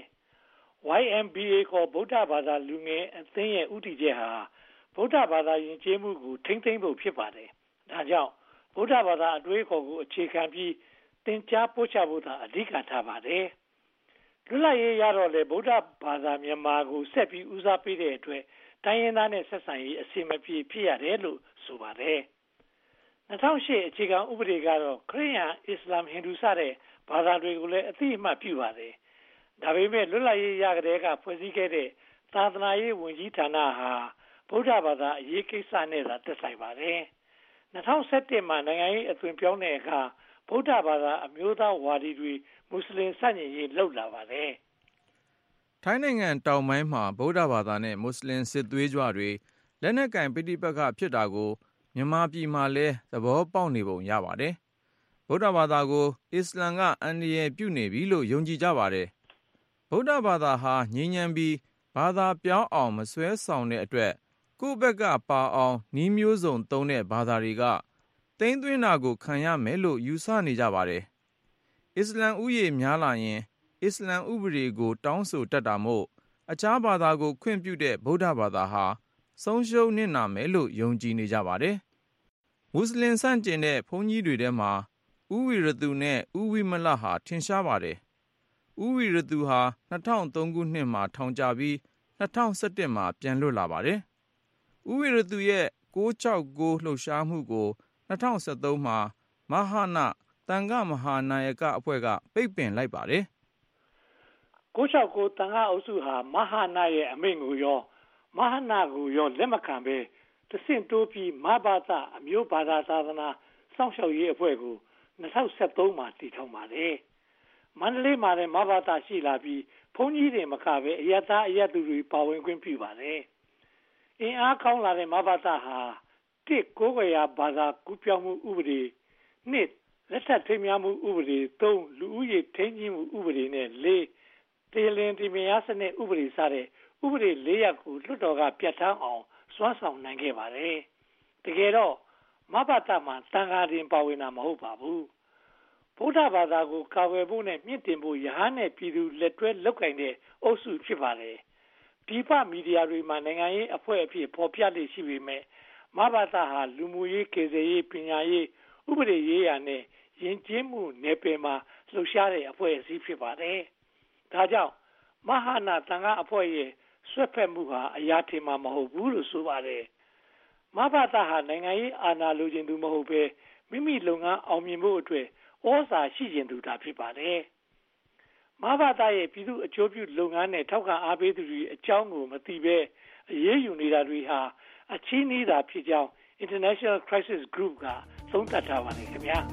YMBA ခေါ်ဗုဒ္ဓဘာသာလူငယ်အသင်းရဲ့ဥတီချက်ဟာဗုဒ္ဓဘာသာယဉ်ကျေးမှုကိုထိမ့်သိမ်းဖို့ဖြစ်ပါတယ်။ဒါကြောင့်ဗုဒ္ဓဘာသာအတွေးအခေါ်ကိုအခြေခံပြီးသင်ကြားပို့ချဖို့သာအဓိကထားပါတယ်။လွတ်လပ်ရေးရတော့လေဗုဒ္ဓဘာသာမြန်မာကိုဆက်ပြီးဦးစားပေးတဲ့အတွက်တိုင်းရင်းသားနဲ့ဆက်ဆံရေးအစီအမပြေဖြစ်ရတယ်လို့ဆိုပါတယ်။2008အခြေခံဥပဒေကတော့ခရစ်ယာန်အစ္စလာမ်ဟိန္ဒူစတဲ့ဘာသာတွေကိုလည်းအသိအမှတ်ပြုပါတယ်။ဒါပေမဲ့လွတ်လပ်ရေးရကြတဲ့ကဖွဲ့စည်းခဲ့တဲ့သာသနာရေးဝန်ကြီးဌာနဟာဗုဒ္ဓဘာသာအရေးကိစ္စနဲ့သာသက်ဆိုင်ပါတယ်။2017မှာနိုင်ငံရေးအသွင်ပြောင်းတဲ့အခါဗုဒ္ဓဘာသာအမျိုးသားဝါဒီတွေမွတ်စလင်ဆန့်ကျင်ရေးလှုပ်လာပါတယ်။ထိုင်းနိုင်ငံတောင်ပိုင်းမှာဗုဒ္ဓဘာသာနဲ့မွတ်စလင်စစ်သွေးကြွတွေလက်နက်ကင်ပဋိပက္ခဖြစ်တာကိုမြန်မာပြည်မှာလည်းသဘောပေါက်နေပုံရပါတယ်။ဗုဒ္ဓဘာသာကိုအစ္စလမ်ကအန္တရာယ်ပြုနေပြီလို့ယုံကြည်ကြပါတယ်။ဗုဒ္ဓဘာသာဟာငြိမ်းချမ်းပြီးဘာသာပြောင်းအောင်မဆွဲဆောင်တဲ့အတွက်ကိုယ့်ဘက်ကပါအောင်နည်းမျိုးစုံသုံးတဲ့ဘာသာတွေကသိမ်းသွင်းတာကိုခံရမယ်လို့ယူဆနေကြပါတယ်။အစ္စလမ်ဥယေများလာရင်အစ္စလမ်ဥပဒေကိုတောင်းဆိုတတ်တာမို့အခြားဘာသာကိုခွင့်ပြုတဲ့ဗုဒ္ဓဘာသာဟာဆုံးရှုံးနစ်နာမယ်လို့ယုံကြည်နေကြပါတယ်။မွတ်စလင်ဆန့်ကျင်တဲ့ဘုန်းကြီးတွေထဲမှာဥဝိရသူနဲ့ဥဝိမလဟာထင်ရှားပါတယ်။ဥဝိရသူဟာ2003ခုနှစ်မှာထောင်ကျပြီး2017မှာပြန်လွတ်လာပါတယ်။ဥဝိရသူရဲ့669လှုပ်ရှားမှုကို2013မှာမဟာနာတန်ခမဟာနာယကအဖွဲ့ကပိတ်ပင်လိုက်ပါတယ်။669တန်ခအုပ်စုဟာမဟာနာရဲ့အမိန့်ကိုရောမဟာနာကိုရောလက်မခံဘဲတဆင့်တိုးပြီးမဘာသာအမျိုးဘာသာသာသနာစောင့်ရှောက်ရေးအဖွဲ့ကို2013မှာတည်ထောင်ပါတယ်။မန္တလေးမှာလည်းမဘာသာရှိလာပြီးဘုန်းကြီးတွေမကပဲအယက်သားအယက်သူတွေပါဝင်ခွင့်ပြုပါတယ်။အင်အားကောင်းလာတဲ့မဘာသာဟာ1ကိုးကွယ်ရာဘာသာကူးပြောင်းမှုဥပဒေ2လက်ထပ်ထိမ်းမြားမှုဥပဒေ3လူဦးရေထိန်းကြီးမှုဥပဒေနဲ့4တေလင်တီမယာစနစ်ဥပဒေစတဲ့ဥပဒေ4ရပ်ကိုလွှတ်တော်ကပြဋ္ဌာန်းအောင်စွမ်းဆောင်နိုင်ခဲ့ပါတယ်။တကယ်တော့မဘာသာမှာတန်ခါတင်ပါဝင်တာမဟုတ်ပါဘူး။ဗုဒ္ဓဘာသာကိုကာကွယ်ဖို့နဲ့မြင့်တင်ဖို့ယဟန်နဲ့ပြည်သူလက်တွဲလုပ်ကိုင်တဲ့အုပ်စုဖြစ်ပါတယ်။ဒီပမီဒီယာတွေမှာနိုင်ငံရေးအဖွဲ့အဖြစ်ပေါ်ပြလေ့ရှိပေမဲ့မဘာသာဟာလူမှုရေးကေဇယ်ရေးပညာရေးဥပဒေရေးရာနဲ့ယဉ်ကျေးမှုနယ်ပယ်မှာလှုပ်ရှားတဲ့အဖွဲ့အစည်းဖြစ်ပါတယ်။ဒါကြောင့်မဟာနာတန်ခါအဖွဲ့ရဲ့ဆွဲဖက်မှုဟာအရာထင်မှာမဟုတ်ဘူးလို့ဆိုပါတယ်။မဘာသာဟာနိုင်ငံရေးအာဏာလိုချင်သူမဟုတ်ဘဲမိမိလုပ်ငန်းအောင်မြင်ဖို့အတွက်ဩဇာရှိကျင်သူတာဖြစ်ပါတယ်။မဘာသာရဲ့ပြည်သူအကျိုးပြုလုပ်ငန်းနဲ့ထောက်ခံအားပေးသူတွေအကြောင်းကိုမသိဘဲအရေးယူနေတာတွေဟာအချီးနှီးတာဖြစ်ကြောင်း International Crisis Group ကသုံးသပ်ထားပါတယ်ခင်ဗျာ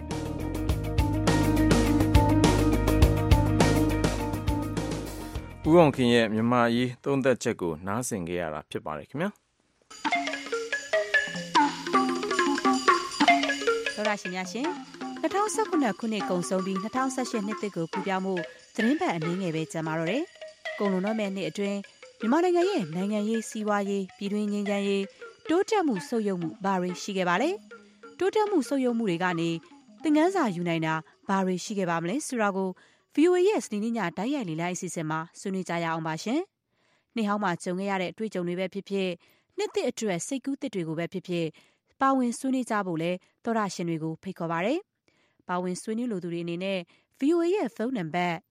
။ဦးအောင်ခင်ရဲ့မြန်မာရေးသုံးသပ်ချက်ကိုနားဆင်ကြရတာဖြစ်ပါတယ်ခင်ဗျာ။ဒေါက်တာရှင်များရှင် 2019ခုနှစ်ကုန်ဆုံးပြီး2018နှစ်သစ်ကိုကူးပြောင်းမှုသတင်းပတ်အနည်းငယ်ပဲကြာမှာတော့တယ်။ကုန်လုံးတော့မဲ့နှစ်အတွင်းမြန်မာနိုင်ငံရဲ့နိုင်ငံရေးစီးပွားရေးပြည်တွင်းငြိမ်းချမ်းရေးတိုးတက်မှုဆုတ်ယုတ်မှုဘာတွေရှိခဲ့ပါလဲ။တိုးတက်မှုဆုတ်ယုတ်မှုတွေကနေသင်ခန်းစာယူနိုင်တာဘာတွေရှိခဲ့ပါမလဲဆိုတာကို VOA ရဲ့စနေနေ့ညတိုက်ရိုက်လေ့လာအစီအစဉ်မှာဆွေးနွေးကြရအောင်ပါရှင်။နှစ်ဟောင်းမှာကြုံခဲ့ရတဲ့အတွေ့အကြုံတွေပဲဖြစ်ဖြစ်နှစ်သစ်အတွက်စိတ်ကူးသစ်တွေကိုပဲဖြစ်ဖြစ်ပါဝင်ဆွေးနွေးကြဖို့လဲသောရရှင်တွေကိုဖိတ်ခေါ်ပါရစေ။ပါဝင်ဆွေးနွေးလိုသူတွေအနေနဲ့ VOA ရဲ့ဖုန်းနံပါတ်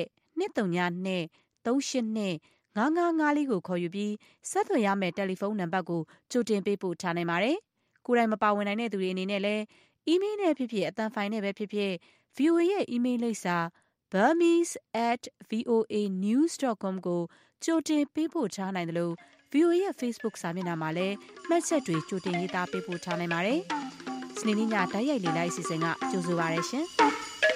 1-232-382-5554ကိုခေါ်ယူပြီးဆက်သွယ်ရမယ့်တယ်လီဖုန်းနံပါတ်ကိုကြိုတင်ပေးပို့ထားနိုင်ပါတယ်။ကိုယ်တိုင်မပါဝင်နိုင်တဲ့သူတွေအနေနဲ့လည်းအီးမေးလ်နဲ့ဖြစ်ဖြစ်အသံဖိုင်နဲ့ပဲဖြစ်ဖြစ် VOA ရဲ့အီးမေးလ်လိပ်စာ burmese@voanews.com ကိုကြိုတင်ပေးပို့ထားနိုင်တယ်လို့ VOA ရဲ့ Facebook စာမျက်နှာမှာလည်းမှတ်ချက်တွေကြိုတင်ရေးသားပေးပို့ထားနိုင်ပါတယ်။စနေနေ့ညတိုက်ရိုက်လေ့လာအစီအစဉ်ကကြိုဆိုပါရရှင်။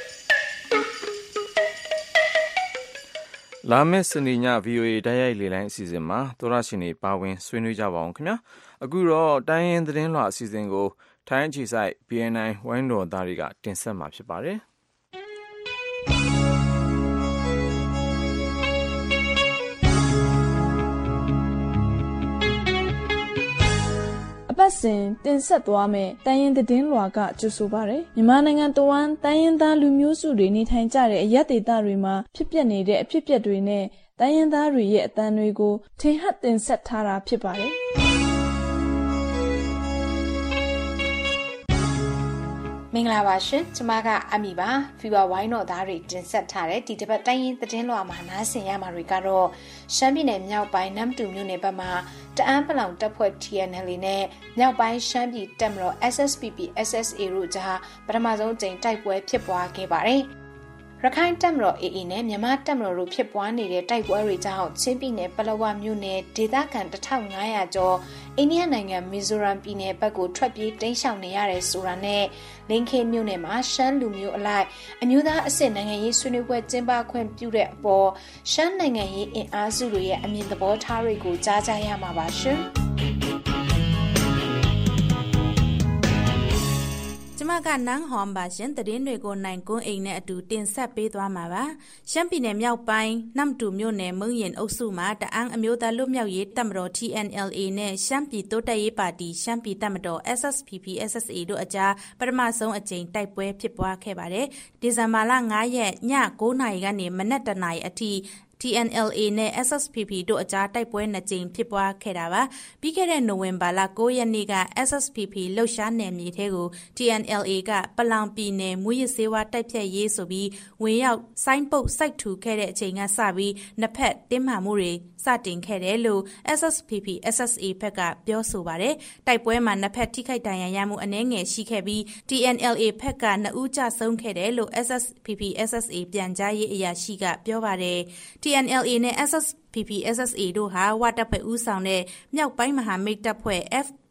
လာမယ့်စနေည VOA တိုက်ရိုက်လေ့လာအစီအစဉ်မှာသောရရှင်တွေပါဝင်ဆွေးနွေးကြပါအောင်ခင်ဗျာ။အခုတော့တိုင်းရင်းသတင်းလွှာအစီအစဉ်ကိုထိုင်းအခြေစိုက် BNI ဝိုင်းတော်သားတွေကတင်ဆက်မှာဖြစ်ပါတယ်။ပတ်စဉ်တင်ဆက်သွားမယ်တိုင်းရင်းသတင်းလွှာကကြိုဆိုပါရယ်မြန်မာနိုင်ငံတဝန်းတိုင်းရင်းသားလူမျိုးစုတွေနေထိုင်ကြတဲ့အရပ်ဒေသတွေမှာဖြစ်ပျက်နေတဲ့အဖြစ်အပျက်တွေနဲ့တိုင်းရင်းသားတွေရဲ့အသံတွေကိုထင်ဟပ်တင်ဆက်ထားတာဖြစ်ပါတယ်မင်္ဂလာပါရှင်ကျမကအမီပါဖီဝါဝိုင်းတော်သားတွေတင်ဆက်ထားတဲ့ဒီတစ်ပတ်တိုင်းရင်းသတင်းလွှာမှာနားဆင်ရမှာတွေကတော့ရှမ်းပြည်နယ်မြောက်ပိုင်းနမ်တူမြို့နယ်ဘက်မှာတအန်းပလောင်တပ်ဖွဲ့ TNL နဲ့မြောက်ပိုင်းရှမ်းပြည်တပ်မတော် SSPP SSA တို့ကြားပထမဆုံးကြိမ်တိုက်ပွဲဖြစ်ပွားခဲ့ပါတယ်ရခိုင်တပ်မတော် AA နဲ့မြန်မာတပ်မတော်တို့ဖြစ်ပွားနေတဲ့တိုက်ပွဲတွေကြောင့်ချင်းပြည်နယ်ပလောဝမြို့နယ်ဒေသခံ1500ကျော်အိန္ဒိယနိုင်ငံမီဇိုရမ်ပြည်နယ်ဘက်ကိုထွက်ပြေးတိမ်းရှောင်နေရတယ်ဆိုတာနဲ့လင်းခေမြို့နယ်မှာရှမ်းလူမျိုးအလိုက်အမျိုးသားအဆင့်နိုင်ငံရေးဆွေးနွေးပွဲကျင်းပခွင့်ပြုတဲ့အပေါ်ရှမ်းနိုင်ငံရေးအင်အားစုတွေရဲ့အမြင်သဘောထားတွေကိုကြားကြရမှာပါရှင်ကျမကနန်းဟွန်ပါရှင်သတင်းတွေကိုနိုင်ကွန်းအိမ်နဲ့အတူတင်ဆက်ပေးသွားမှာပါရှမ်းပြည်နယ်မြောက်ပိုင်းနမ်တူမြို့နယ်မုံရင်အုပ်စုမှာတအန်းအမျိုးသားလွတ်မြောက်ရေးတပ်မတော် TNLA နဲ့ရှမ်းပြည်တိုးတက်ရေးပါတီရှမ်းပြည်တပ်မတော် SSPP SSA တို့အကြားပထမဆုံးအကြိမ်တိုက်ပွဲဖြစ်ပွားခဲ့ပါတယ်ဒီဇင်ဘာလ9ရက်ည9:00နာရီကနေမနက်1:00နာရီအထိ TNLA နဲ့ SSPP တို့အကြားတိုက်ပွဲ2ကြိမ်ဖြစ်ပွားခဲ့တာပါပြီးခဲ့တဲ့နိုဝင်ဘာလ9ရက်နေ့က SSPP လှုပ်ရှားနယ်မြေထဲကို TNLA ကပလောင်ပြည်နယ်မူရစ်ဆေးဝါးတိုက်ဖြတ်ရေးဆိုပြီးဝင်ရောက်ဆိုင်းပုတ်စိုက်ထူခဲ့တဲ့အချိန်ကစပြီးနှစ်ဖက်တင်းမာမှုတွေစတင်ခဲ့တယ်လို့ SSPP SSA ဘက်ကပြောဆိုပါတယ်တိုက်ပွဲမှာနှစ်ဖက်ထိခိုက်ဒဏ်ရာရမှုအနည်းငယ်ရှိခဲ့ပြီး TNLA ဘက်က2ဦးကြဆုံးခဲ့တယ်လို့ SSPP SSA ပြန်ကြားရေးအရာရှိကပြောပါတယ်TNLA နဲ့ SSPP SSA တို့ဟာဝတပ်ဖွဲ့ဦးဆောင်တဲ့မြောက်ပိုင်းမဟာမိတ်တပ်ဖွဲ့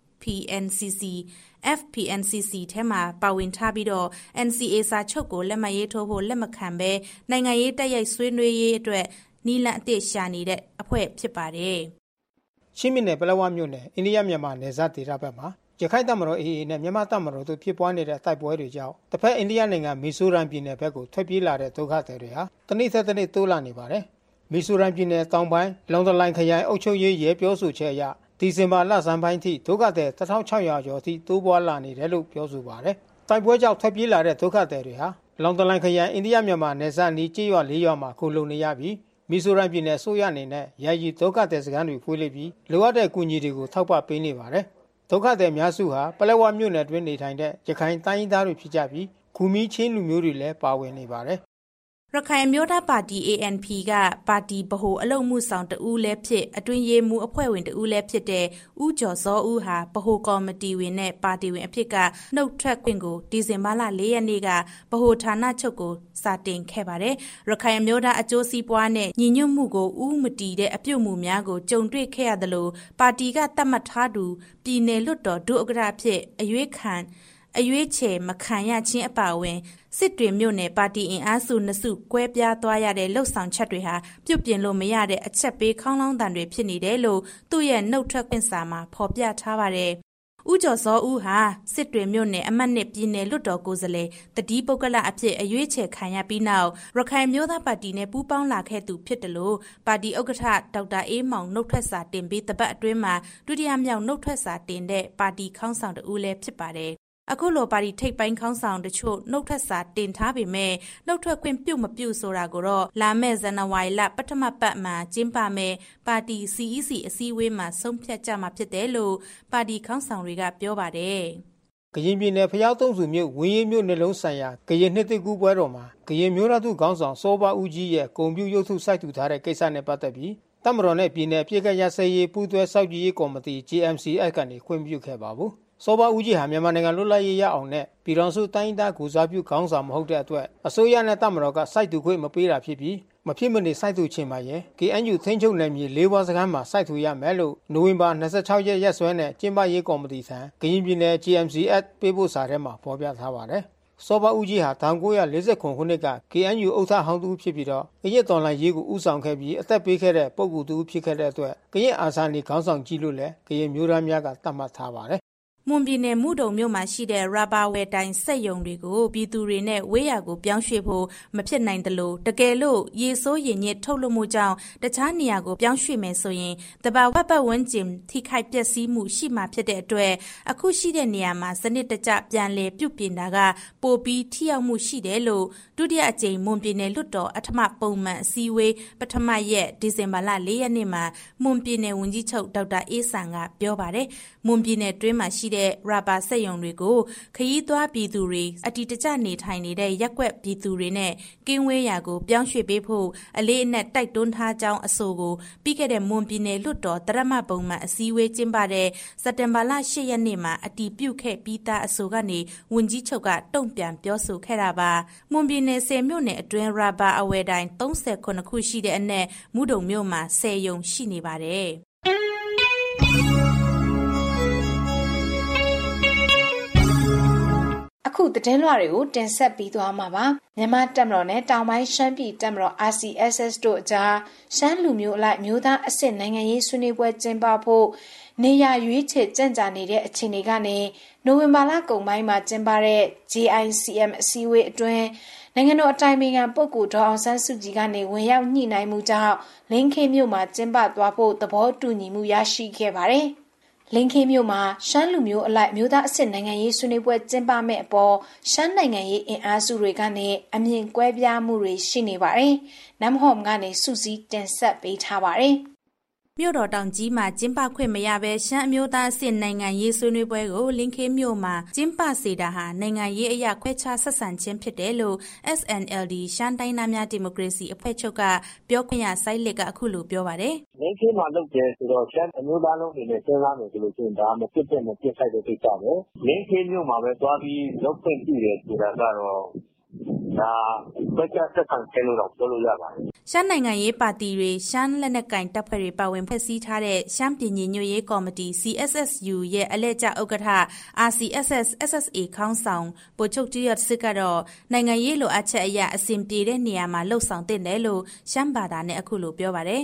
FPNCC ထဲမှာပါဝင်ထားပြီးတော့ NCA စာချုပ်ကိုလက်မှတ်ရေးထိုးဖို့လက်မခံဘဲနိုင်ငံရေးတိုက်ရိုက်ဆွေးနွေးရေးအတွက်နီလန်အသစ်ရှာနေတဲ့အဖွဲ့ဖြစ်ပါတယ်။ချင်းပြည်နယ်ပလောဝမြို့နယ်အိန္ဒိယမြန်မာနယ်စပ်ဒေသဘက်မှာရခိုင်တပ်မတော် AA နဲ့မြန်မာတပ်မတော်တို့ဖြစ်ပွားနေတဲ့တိုက်ပွဲတွေကြောင့်တစ်ဖက်အိန္ဒိယနိုင်ငံမီဇိုရမ်ပြည်နယ်ဘက်ကိုထွက်ပြေးလာတဲ့ဒုက္ခသည်တွေဟာတနေ့ဆက်တနေ့တိုးလာနေပါတယ်။မီဇိုရမ်ပြည်နယ်တောင်ပိုင်းလောင်တလိုင်ခရိုင်အုပ်ချုပ်ရေးရဲပြောဆိုချက်အရဒီဇင်ဘာလဆန်းပိုင်းထိဒုက္ခသည်1600ကျော်ထိတိုးပွားလာနေတယ်လို့ပြောဆိုပါတယ်။တိုက်ပွဲကြောင့်ထွက်ပြေးလာတဲ့ဒုက္ခသည်တွေဟာလောင်တလိုင်ခရိုင်အိန္ဒိယမြန်မာနယ်စပ်နီးကျေးရွာ4ရွာမှာခိုလှုံနေရပြီးမီဇိုရမ်ပြည်နယ်ဆိုရအနေနဲ့ယာယီဒုက္ခသည်စခန်းတွေဖွင့်လှစ်ပြီးလိုအပ်တဲ့အကူအညီတွေကိုထောက်ပံ့ပေးနေပါတယ်။ဒုက္ခသည်များစုဟာပလက်ဝမြို့နယ်တွင်းနေထိုင်တဲ့ရခိုင်တိုင်းရင်းသားတွေဖြစ်ကြပြီးခူမီချင်းလူမျိုးတွေလည်းပါဝင်နေပါတယ်ရခိုင်အမျိုးသားပါတီ ANP ကပါတီဗဟိုအလုပ်မှုဆောင်တဦးလည်းဖြစ်အတွင်းရေးမှူးအဖွဲ့ဝင်တဦးလည်းဖြစ်တဲ့ဦးကျော်စောဦးဟာဗဟိုကော်မတီဝင်နဲ့ပါတီဝင်အဖြစ်ကနှုတ်ထွက်ခွင့်ကိုဒီဇင်ဘာလ4ရက်နေ့ကဗဟိုဌာနချုပ်ကိုစာတင်ခဲ့ပါတယ်။ရခိုင်အမျိုးသားအကျိုးစီးပွားနဲ့ညီညွတ်မှုကိုဥမတီတဲ့အပြုတ်မှုများကိုကြုံတွေ့ခဲ့ရသလိုပါတီကသတ်မှတ်ထားသူပြည်နယ်လွှတ်တော်ဒုဥက္ကဋ္ဌအဖြစ်အရွေးချယ်မခံရခြင်းအပါအဝင်စစ်တွေမြို့နယ်ပါတီအင်အားစု2စုကွဲပြားသွားရတဲ့လှုပ်ဆောင်ချက်တွေဟာပြုတ်ပြင်လို့မရတဲ့အချက်ပေးခေါင်းလောင်းတန်တွေဖြစ်နေတယ်လို့သူ့ရဲ့နှုတ်ထွက်ခွင့်စာမှာဖော်ပြထားပါတယ်။ဦးကျော်စောဦးဟာစစ်တွေမြို့နယ်အမှတ်2ပြည်နယ်လွှတ်တော်ကိုယ်စားလှယ်တတိပုဂ္ဂလအဖြစ်အရွေးချယ်ခံရပြီးနောက်ရခိုင်မျိုးသားပါတီနဲ့ပူးပေါင်းလာခဲ့သူဖြစ်တယ်လို့ပါတီဥက္ကဋ္ဌဒေါက်တာအေးမောင်နှုတ်ထွက်စာတင်ပြီးတပတ်အတွင်းမှာဒုတိယမြောက်နှုတ်ထွက်စာတင်တဲ့ပါတီခေါင်းဆောင်တဦးလည်းဖြစ်ပါတယ်အခုလိုပါတီထိပ်ပိုင်းခေါင်းဆောင်တချို့နှုတ်ထွက်စာတင်ထားပေမဲ့နှုတ်ထွက်ခွင့်ပြုမပြုဆိုတာကိုတော့လာမယ့်ဇန်နဝါရီလပထမပတ်မှာကျင်းပမယ်ပါတီ CEC အစည်းအဝေးမှာဆုံးဖြတ်ကြမှာဖြစ်တယ်လို့ပါတီခေါင်းဆောင်တွေကပြောပါတယ်ကရင်ပြည်နယ်ဖျားသုံးစုမြို့ဝင်းရီမြို့နယ်လုံးဆိုင်ရာကရင်နှစ်သိကူပွဲတော်မှာကရင်မျိုးသားထုခေါင်းဆောင်စောဘဦးကြီးရဲ့ဂုဏ်ပြုရုပ်ထုစိုက်ထူထားတဲ့ကိစ္စနဲ့ပတ်သက်ပြီးတပ်မတော်နဲ့ပြည်နယ်ပြည်ကရစရေးပူးတွဲစောင့်ကြည့်ရေးကော်မတီ JMCS ကနေခွင့်ပြုခဲ့ပါဘူးစောဘဦးကြီးဟာမြန်မာနိုင်ငံလွတ်လပ်ရေးရအောင်နဲ့ပြည်တော်စုတိုင်းဒေသကိုစားပြုခေါင်းဆောင်မဟုတ်တဲ့အတွက်အစိုးရနဲ့တပ်မတော်ကစိုက်ထူခွင့်မပေးတာဖြစ်ပြီးမဖြစ်မနေစိုက်ထူချင်ပါရင် KNU ထိန်းချုပ်နယ်မြေ၄ဘွားစခန်းမှာစိုက်ထူရမယ်လို့နိုဝင်ဘာ26ရက်ရက်စွဲနဲ့ကျင်းပရေးကော်မတီထံကရင်ပြည်နယ် JMCS ပေးပို့စာထဲမှာဖော်ပြထားပါတယ်စောဘဦးကြီးဟာ1949ခုနှစ်က KNU ဥက္ကဋ္ဌဟောင်းသူဖြစ်ပြီးတော့ကရင်တော်လှန်ရေးကိုဦးဆောင်ခဲ့ပြီးအသက်ပေးခဲ့တဲ့ပုဂ္ဂိုလ်သူဖြစ်ခဲ့တဲ့အတွက်ကရင်အာဇာနည်ခေါင်းဆောင်ကြီးလို့လည်းကရင်မျိုးသားများကသတ်မှတ်ထားပါတယ်မွန်ပြည်နယ်မုဒုံမြို့မှာရှိတဲ့ရာဘာဝယ်တိုင်စက်ရုံတွေကိုပြည်သူတွေနဲ့ဝေးရာကိုပြောင်းရွှေ့ဖို့မဖြစ်နိုင်တယ်လို့တကယ်လို့ရေဆိုးရေညစ်ထုတ်လွှတ်မှုကြောင့်တခြားနေရာကိုပြောင်းရွှေ့မယ်ဆိုရင်တဘာဝပတ်ဝန်းကျင်ထိခိုက်ပျက်စီးမှုရှိမှာဖြစ်တဲ့အတွက်အခုရှိတဲ့နေရာမှာစနစ်တကျပြန်လည်ပြုပြင်တာကပိုပြီးထိရောက်မှုရှိတယ်လို့ဒုတိယအကြိမ်မွန်ပြည်နယ်လွှတ်တော်အထမပုံမှန်အစည်းအဝေးပထမရက်ဒီဇင်ဘာလ4ရက်နေ့မှာမွန်ပြည်နယ်ဝန်ကြီးချုပ်ဒေါက်တာအေးဆန်ကပြောပါတယ်မွန်ပြည်နယ်တွင်းမှာရှိတဲ့ရာဘာစက်ရုံတွေကိုခရီးသွားပြည်သူတွေအတီတကျနေထိုင်နေတဲ့ရက်ကွက်ပြည်သူတွေနဲ့ကင်းဝေးရာကိုပြောင်းရွှေ့ပေးဖို့အလေးအနက်တိုက်တွန်းထားကြောင်းအဆိုကိုပြီးခဲ့တဲ့မွန်ပြည်နယ်လွှတ်တော်တရမပုံမှန်အစည်းအဝေးကျင်းပတဲ့စက်တင်ဘာလ8ရက်နေ့မှာအတီပြုခဲ့ပြီးသားအဆိုကနေဝန်ကြီးချုပ်ကတုံ့ပြန်ပြောဆိုခဲ့တာပါမွန်ပြည်နယ်10မြို့နယ်အတွင်းရာဘာအဝယ်တိုင်း39ခုရှိတဲ့အနက်မုဒုံမြို့မှာ10ရုံရှိနေပါတယ်အခုသတင်းလွှာတွေကိုတင်ဆက်ပြီးသွားမှာပါမြန်မာတပ်မတော်နဲ့တောင်ပိုင်းရှမ်းပြည်တပ်မတော် RCSS တို့အကြားရှမ်းလူမျိုးအလိုက်မျိုးသားအဆင့်နိုင်ငံရေးဆွေးနွေးပွဲကျင်းပဖို့နေရာရွေးချယ်ကြံ့ကြာနေတဲ့အခြေအနေကနေနိုဝင်ဘာလကုန်ပိုင်းမှာကျင်းပတဲ့ JICM အစည်းအဝေးအတွင်းနိုင်ငံတော်အတိုင်ပင်ခံပုဂ္ဂိုလ်ဒေါ်အောင်ဆန်းစုကြည်ကနေဝင်ရောက်ညှိနှိုင်းမှုကြောင့်လင်းခေမြို့မှာကျင်းပသွားဖို့သဘောတူညီမှုရရှိခဲ့ပါတယ်လင်းခေမြို့မှာရှမ်းလူမျိုးအလိုက်မျိုးသားအဆင့်နိုင်ငံရေးဆွေးနွေးပွဲကျင်းပမဲ့အပေါ်ရှမ်းနိုင်ငံရေးအင်အားစုတွေကနေအမြင်ကွဲပြားမှုတွေရှိနေပါတယ်။နမ်ဟော့မ်ကနေစုစည်းတင်ဆက်ပေးထားပါတယ်။မြို့တော်တောင်ကြီးမှာကျင်းပခွင့်မရဘဲရှမ်းအမျိုးသားအဆင့်နိုင်ငံရေးဆွေးနွေးပွဲကိုလင်းခေမြို့မှာကျင်းပစေတာဟာနိုင်ငံရေးအရာခွဲခြားဆက်ဆံခြင်းဖြစ်တယ်လို့ SNLD ရှမ်းတိုင်းသားများဒီမိုကရေစီအဖွဲ့ချုပ်ကပြောခွင့်ရစိုင်းလစ်ကအခုလိုပြောပါတယ်လင်းခေမှာလုပ်တယ်ဆိုတော့ရှမ်းအမျိုးသားလုံးအနေနဲ့စဉ်းစားမယ်ဆိုလို့ရှိရင်ဒါမဖြစ်တဲ့မဖြစ်ထိုက်တဲ့ကိစ္စပဲလင်းခေမြို့မှာပဲသွားပြီးလုပ်ခွင့်ပြုတယ်ဆိုတာကတော့ဒါဘက်ကဆက်ဆံခြင်းလို့တော့ပြောလို့ရပါတယ်ရှမ်းနိုင်ငံရေးပါတီတွေရှမ်းလက်နက်ကင်တပ်ဖွဲ့တွေပါဝင်ဖွဲ့စည်းထားတဲ့ရှမ်းပြည်ညွတ်ရေးကော်မတီ CSSU ရဲ့အလဲကျဥက္ကဋ္ဌ RCSS SSA ခေါင်းဆောင်ဗိုလ်ချုပ်ကြီးရစစ်ကတော့နိုင်ငံရေးလိုအပ်ချက်အရအစဉ်ပြေတဲ့နေရာမှာလှုပ်ဆောင်တင်တယ်လို့ရှမ်းဘာသာနဲ့အခုလိုပြောပါတယ်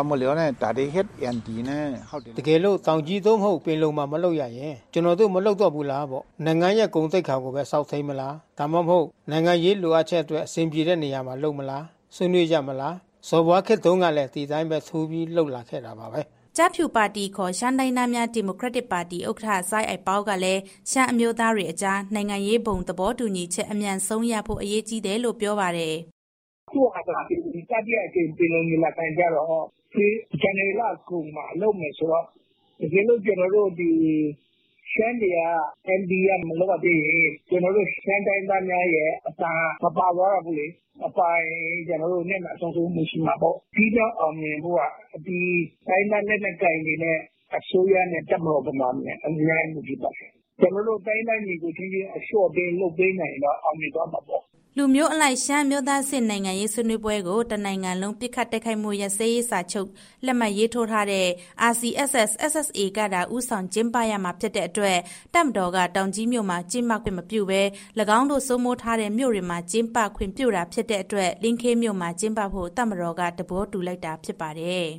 တကယ်လို့တောင်ကြီးသုံးမဟုတ်ပင်လုံမှာမလုပ်ရရင်ကျွန်တော်တို့မလုပ်တော့ဘူးလားပေါ့နိုင်ငံရဲ့ဂုဏ်သိက္ခာကိုပဲစောက်သိမ်းမလားဒါမှမဟုတ်နိုင်ငံရေးလိုအပ်ချက်အတွက်အစဉ်ပြေတဲ့နေရာမှာလုပ်မလားဆွေးနွေးကြမလားစော်ဘွားခေတ်တုန်းကလည်းဒီတိုင်းပဲထိုးပြီးလှုပ်လာခဲ့တာပါပဲကျဖြူပါတီခေါ်ရှမ်းတိုင်းသားများဒီမိုကရက်တစ်ပါတီဥက္ကဋ္ဌစိုင်းအိုက်ပေါကလည်းရှမ်းအမျိုးသားတွေအကြားနိုင်ငံရေးဘုံသဘောတူညီချက်အမြန်ဆုံးရဖို့အရေးကြီးတယ်လို့ပြောပါတယ်ခုဟာကဒီတတိယအကြိမ်ပြည်လုံးကြီးလာခံကြတော့ဒီဇန်နဝါရီလကုန်မှာလုပ်မယ်ဆိုတော့ဒီလိုကျွန်တော်တို့ဒီရှမ်းတွေက NDM မလုပ်သေးရင်ကျွန်တော်တို့ရှမ်းတိုင်းသားများရဲ့အသာမပါသွားတော့ဘူးလေအပိုင်းကျွန်တော်တို့နဲ့အဆုံးဆုံးမရှိမှာပေါ့ဒီတော့အောင်မြင်ဖို့ကဒီတိုင်းသားလက်နက်ကင်တွေနဲ့အစိုးရနဲ့တပ်မတော်ဗမာနဲ့အများကြီးဒီပါကျွန်တော်တို့တိုင်းတိုင်းတွေကိုချင်းချင်းအလျှော့ပေးလုပ်ပေးနိုင်တော့အောင်မြင်သွားမှာပေါ့လူမျိုးအလိုက်ရှမ်းမျိုးသားစစ်နိုင်ငံရေးဆွေးနွေးပွဲကိုတနိုင်ငံလုံးပြစ်ခတ်တိုက်ခိုက်မှုရစဲရေးစာချုပ်လက်မှတ်ရေးထိုးထားတဲ့ RCSS SSA ကတာဥဆောင်ကျင်းပရမှာဖြစ်တဲ့အတွက်တပ်မတော်ကတောင်ကြီးမြို့မှာကျင်းပခွင့်မပြုဘဲ၎င်းတို့စိုးမိုးထားတဲ့မြို့တွေမှာကျင်းပခွင့်ပြုတာဖြစ်တဲ့အတွက်လင်းခေးမြို့မှာကျင်းပဖို့တပ်မတော်ကတဘောတူလိုက်တာဖြစ်ပါတယ်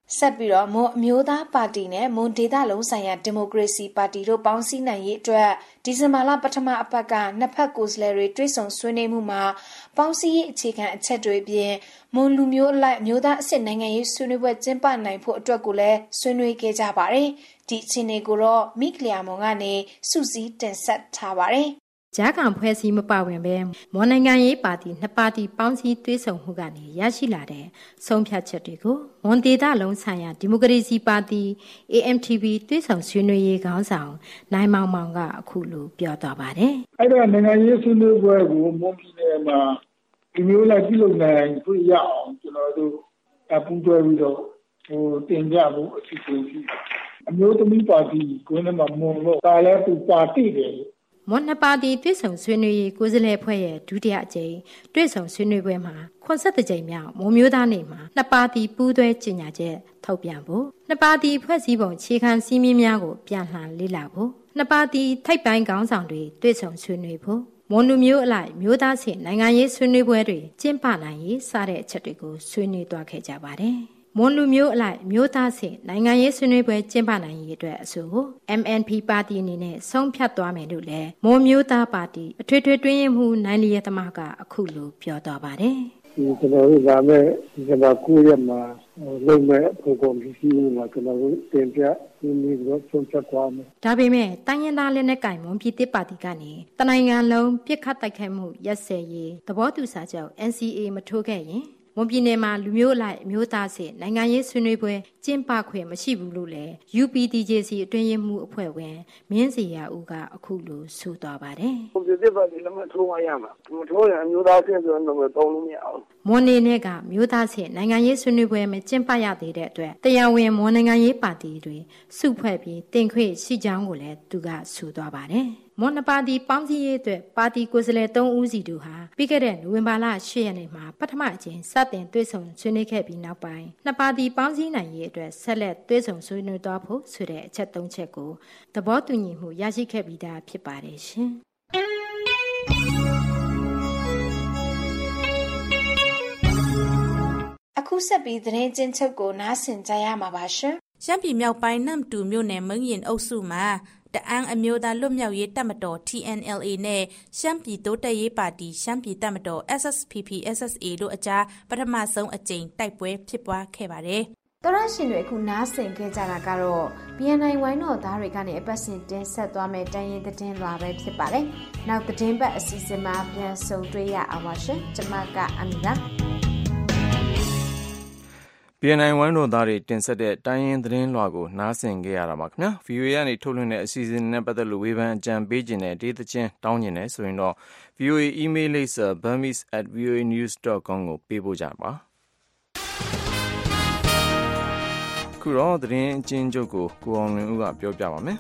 ဆက်ပြီးတော့မွန်အမျိုးသားပါတီနဲ့မွန်ဒေသလုံးဆိုင်ရာဒီမိုကရေစီပါတီတို့ပေါင်းစည်းနိုင်ရေးအတွက်ဒီဇင်ဘာလပထမအပတ်ကနှစ်ဖက်ကိုယ်စားလှယ်တွေတွေ့ဆုံဆွေးနွေးမှုမှာပေါင်းစည်းရေးအခြေခံအချက်တွေပြင်မွန်လူမျိုးအလိုက်အမျိုးသားအဆင့်နိုင်ငံရေးဆွေးနွေးပွဲကျင်းပနိုင်ဖို့အတွက်ကိုလည်းဆွေးနွေးခဲ့ကြပါတယ်။ဒီအခြေအနေကိုတော့မိခလျာမွန်ကနေစုစည်းတင်ဆက်ထားပါတယ်။ကြားခံဖွဲ့စည်းမပါဝင်ပဲမွန်နိုင်ငံရေးပါတီနှစ်ပါတီပေါင်းစည်းသွေးဆောင်မှုကနေရရှိလာတဲ့ဆုံးဖြတ်ချက်တွေကိုမွန်ဒေသလုံးဆိုင်ရာဒီမိုကရေစီပါတီ AMTP သွေးဆောင်ဆွေးနွေးရေးခေါင်းဆောင်နိုင်မောင်မောင်ကအခုလိုပြောသွားပါတယ်။အဲ့ဒါနိုင်ငံရေးဆွေးနွေးပွဲကိုမွန်ပြည်နယ်မှာဒီမျိုးလိုက်ပြုလုပ်နိုင်ဖို့ရအောင်ကျွန်တော်တို့ပူးတွဲပြီးတော့တင်ပြဖို့အစီအစဉ်ရှိတယ်။အမျိုးသမီးပါတီကိုယ်နဲ့မှမွန်လို့ဒါလည်းသူပါတီတယ်မွန်နှစ်ပါတီတွေ့ဆုံဆွေးနွေးရေးကိုယ်စားလှယ်ဖွဲ့ရဲ့ဒုတိယအကြိမ်တွေ့ဆုံဆွေးနွေးပွဲမှာ80ကြိမ်မြောက်မွန်မျိုးသားနေ့မှာနှစ်ပါတီပူးတွဲကြေညာချက်ထုတ်ပြန်ဖို့နှစ်ပါတီဖွဲ့စည်းပုံခြေခံစည်းမျဉ်းများကိုပြန်လှန်လေ့လာဖို့နှစ်ပါတီထိပ်ပိုင်းခေါင်းဆောင်တွေတွေ့ဆုံဆွေးနွေးဖို့မွန်လူမျိုးအလိုက်မျိုးသားချင်းနိုင်ငံရေးဆွေးနွေးပွဲတွေကျင်းပနိုင်ရေးစတဲ့အချက်တွေကိုဆွေးနွေးသွားခဲ့ကြပါတယ်မွန်လူမျိုးအလိုက်မျိုးသားချင်းနိုင်ငံရေးဆွေးနွေးပွဲကျင်းပနိုင်ရေးအတွက်အဆိုကို MNP ပါတီအနေနဲ့ဆုံးဖြတ်သွားမယ်လို့လည်းမွန်မျိုးသားပါတီအထွေထွေတွင်းရေးမှူးနိုင်လျက်သမားကအခုလိုပြောသွားပါတယ်ကျွန်တော်တို့လာမဲ့ဒီကဘာ9ရက်မှာလုံမဲ့ပုံပုံဖြစ်စီမှာကျွန်တော်တို့တင်ပြဒီနေ့တော့ဆုံးဖြတ်သွားမယ်ဒါပေမဲ့တိုင်းရင်းသားလက်နက်ကိုင်မွန်ပြည်သစ်ပါတီကနေတနိုင်ငံလုံးပြစ်ခတ်တိုက်ခိုက်မှုရက်စက်ရေးသဘောတူစာချုပ် NCA မထိုးခဲ့ရင်မွန်ပြည်နယ်မှာလူမျိုးအလိုက်မျိုးသားစစ်နိုင်ငံရေးဆွေးနွေးပွဲကျင်းပခွင့်မရှိဘူးလို့လည်း UPDJC အတွင်းရေးမှူးအဖွဲ့ဝင်မင်းစီယာဦးကအခုလိုဆိုသွားပါတယ်။ပြည်သစ်ပါတီလည်းမထိုးမရမှာမထိုးရင်အမျိုးသားစစ်ဆိုတော့မတောင်းလို့မရအောင်မွန်နေနဲ့ကမျိုးသားစစ်နိုင်ငံရေးဆွေးနွေးပွဲမကျင်းပရသေးတဲ့အတွက်တရားဝင်မွန်နိုင်ငံရေးပါတီတွေစုဖွဲ့ပြီးတင်ခွင့်ရှိကြောင်းကိုလည်းသူကဆိုသွားပါတယ်မွန်ပါတီပေါင်းစည်းရေးအတွက်ပါတီကိုယ်စားလှယ်3ဦးစီတို့ဟာပြီးခဲ့တဲ့နိုဝင်ဘာလ10ရက်နေ့မှာပထမအကြိမ်စတင်တွေ့ဆုံဆွေးနွေးခဲ့ပြီးနောက်ပိုင်းနှစ်ပါတီပေါင်းစည်းနိုင်ရေးအတွက်ဆက်လက်တွေ့ဆုံဆွေးနွေးသွားဖို့ဆိုတဲ့အချက်3ချက်ကိုသဘောတူညီမှုရရှိခဲ့ပြီးသားဖြစ်ပါတယ်ရှင်အခုဆက်ပြီးသတင်းကျဉ်းချုပ်ကိုနားဆင်ကြရမှာပါရှင်ရှမ်းပြည်မြောက်ပိုင်းနမ်တူမြို့နယ်မင်းရင်အုပ်စုမှာတအန်းအမျိုးသားလွတ်မြောက်ရေးတပ်မတော် TNLA နဲ့ရှမ်းပြည်တိုးတက်ရေးပါတီရှမ်းပြည်တပ်မတော် SSPP/SSA တို့အကြားပထမဆုံးအကြိမ်တိုက်ပွဲဖြစ်ပွားခဲ့ပါတယ်။တော်ရရှင်တွေအခုနားဆင်ခဲ့ကြတာကတော့ BNI ဝိုင်းတော်သားတွေကနေအပတ်စဉ်တင်ဆက်သွားမယ့်တိုင်းရင်းသတင်းလွှာပဲဖြစ်ပါတယ်။နောက်သတင်းပတ်အစီအစဉ်မှာပြန်ဆုံတွေ့ရအောင်ပါရှင်။ကျွန်မကအမီပါ BNI ဝိုင်းတော်သားတွေတင်ဆက်တဲ့တိုင်းရင်းသတင်းလွှာကိုနားဆင်ခဲ့ရတာပါခင်ဗျာ VOA ကနေထုတ်လွှင့်တဲ့အစီအစဉ်နဲ့ပတ်သက်လို့ဝေဖန်အကြံပေးခြင်းနဲ့ဒေသချင်းတောင်းခြင်းနဲ့ဆိုရင်တော့ VOA email လိပ်စာ burmese@voanews.com ကိုပေးပို့ကြပါခုတော့သတင်းအချင်းချုပ်ကိုကိုအောင်လွင်ဦးကပြောပြပါမယ်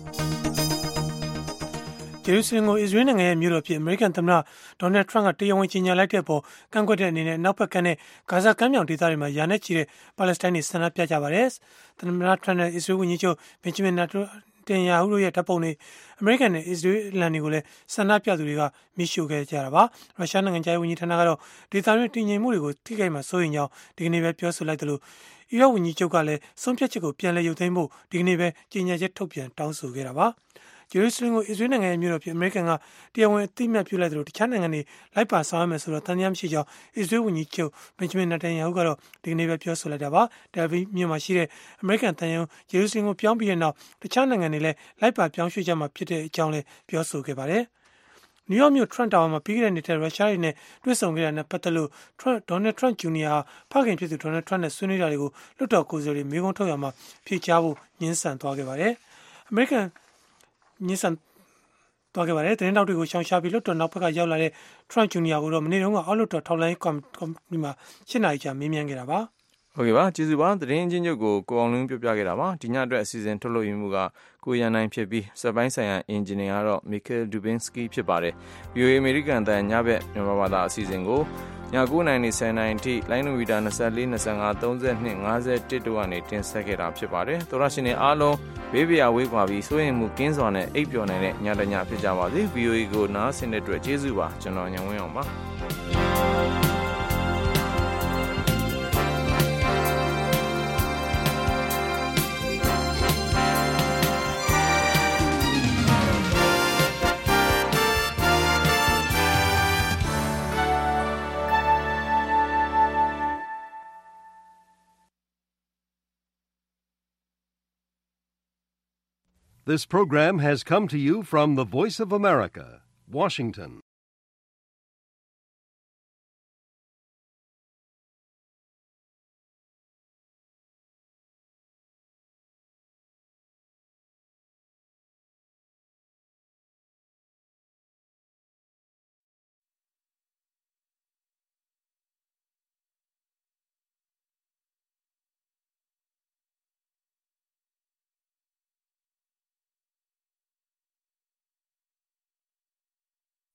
ဂျေရုဆလင်ကိုအစ္စရေးနိုင်ငံရဲ့မြို့တော်ဖြစ်အမေရိကန်သမ္မတဒေါ်နယ်ထရန့်ကတရားဝင်ကြေညာလိုက်တဲ့အပေါ်ကန့်ကွက်တဲ့အနေနဲ့နောက်ဘက်ကမ်းနဲ့ဂါဇာကမ်းမြောင်ဒေသတွေမှာယာနဲ့ချီတဲ့ပါလက်စတိုင်းတွေဆန္ဒပြကြပါတယ်။သမ္မတထရန့်နဲ့အစ္စရေးဝန်ကြီးချုပ်ဘင်ဂျမင်နာတင်ယာဟုတို့ရဲ့တပ်ပုံတွေအမေရိကန်နဲ့အစ္စရေးလန်တွေကိုလည်းဆန္ဒပြသူတွေကမိရှို့ခဲ့ကြတာပါ။ရုရှားနိုင်ငံခြားရေးဝန်ကြီးဌာနကတော့ဒေသတွင်းတည်ငြိမ်မှုတွေကိုထိခိုက်မှာစိုးရိမ်ကြောင်းဒီကနေ့ပဲပြောဆိုလိုက်တယ်လို့အီရတ်ဝန်ကြီးချုပ်ကလည်းဆုံးဖြတ်ချက်ကိုပြန်လည်ရုပ်သိမ်းဖို့ဒီကနေ့ပဲကြေညာချက်ထုတ်ပြန်တောင်းဆိုခဲ့တာပါ။ဂျေရုဆလင်ကိုအစ္စရေးနိုင်ငံရဲ့မြို့တော်ဖြစ်အမေရိကန်ကတရားဝင်အသိအမှတ်ပြုလိုက်တယ်လို့တခြားနိုင်ငံတွေလိုက်ပါဆောင်ရမယ်ဆိုတော့တန်တရားမရှိကြောင်းအစ္စရေးဝန်ကြီးချုပ်ဘင်ဂျမင်နာတန်ယာဟုကတော့ဒီကနေ့ပဲပြောဆိုလိုက်တာပါ။တယ်လ်အဗီးမြို့မှာရှိတဲ့အမေရိကန်တန်ယုံဂျေရုဆလင်ကိုပြောင်းပြီးတဲ့နောက်တခြားနိုင်ငံတွေလည်းလိုက်ပါပြောင်းရွှေ့ကြမှာဖြစ်တဲ့အကြောင်းလည်းပြောဆိုခဲ့ပါတယ်။နယူးယောက်မြို့ထရန့်တာဝါမှာပြီးခဲ့တဲ့နှစ်ထဲရုရှားတွေနဲ့တွေ့ဆုံခဲ့တာနဲ့ပတ်သက်လို့ဒေါ်နယ်ထရန့်ဂျူနီယာဖခင်ဖြစ်သူဒေါ်နယ်ထရန့်နဲ့ဆွေးနွေးတာတွေကိုလွှတ်တော်ကိုယ်စားလှယ်တွေမေးခွန်းထုတ်ရမှာဖြေကြားဖို့ညှင်းဆန်သွားခဲ့ပါတယ်။အမေရိကန်ညှင်းဆန်သွားခဲ့ပါတယ်။သတင်းတောက်တွေကိုရှောင်ရှားပြီးလွှတ်တော်နောက်ဘက်ကရောက်လာတဲ့ထရန့်ဂျူနီယာကိုတော့မနေ့တုန်းကအောက်လွှတ်တော်ထောက်လှမ်းရေးကော်မတီမှာ8နာရီကြာမေးမြန်းခဲ့တာပါ။ဟုတ်ကဲ့ပါကျေးဇူးပါသတင်းချင်းချုပ်ကိုကိုအောင်လင်းပြောပြခဲ့တာပါဒီညအတွက်အစီအစဉ်ထုတ်လုပ်ရမှုကကိုရန်နိုင်ဖြစ်ပြီးစက်ပိုင်းဆိုင်ရာအင်ဂျင်နီယာကတော့မီကယ်ဒူဘင်းစကီဖြစ်ပါတယ် VOA အမေရိကန်တန်ညဘက်မြန်မာဘာသာအစီအစဉ်ကိုည9:00 နာရီ 10:00 နာရီထိလိုင်းနိုမီတာ24 25 32 51တို့ကနေတင်ဆက်ခဲ့တာဖြစ်ပါတယ်သောရရှင်တွေအားလုံးဘေးပရာဝေးကွာပြီးစိုးရင်မှုကင်းစွာနဲ့အိပ်ပျော်နိုင်တဲ့ညတညဖြစ်ကြပါစေ VOA ကိုနားဆင်တဲ့အတွက်ကျေးဇူးပါကျွန်တော်ညဝင်းအောင်ပါ This program has come to you from the Voice of America, Washington.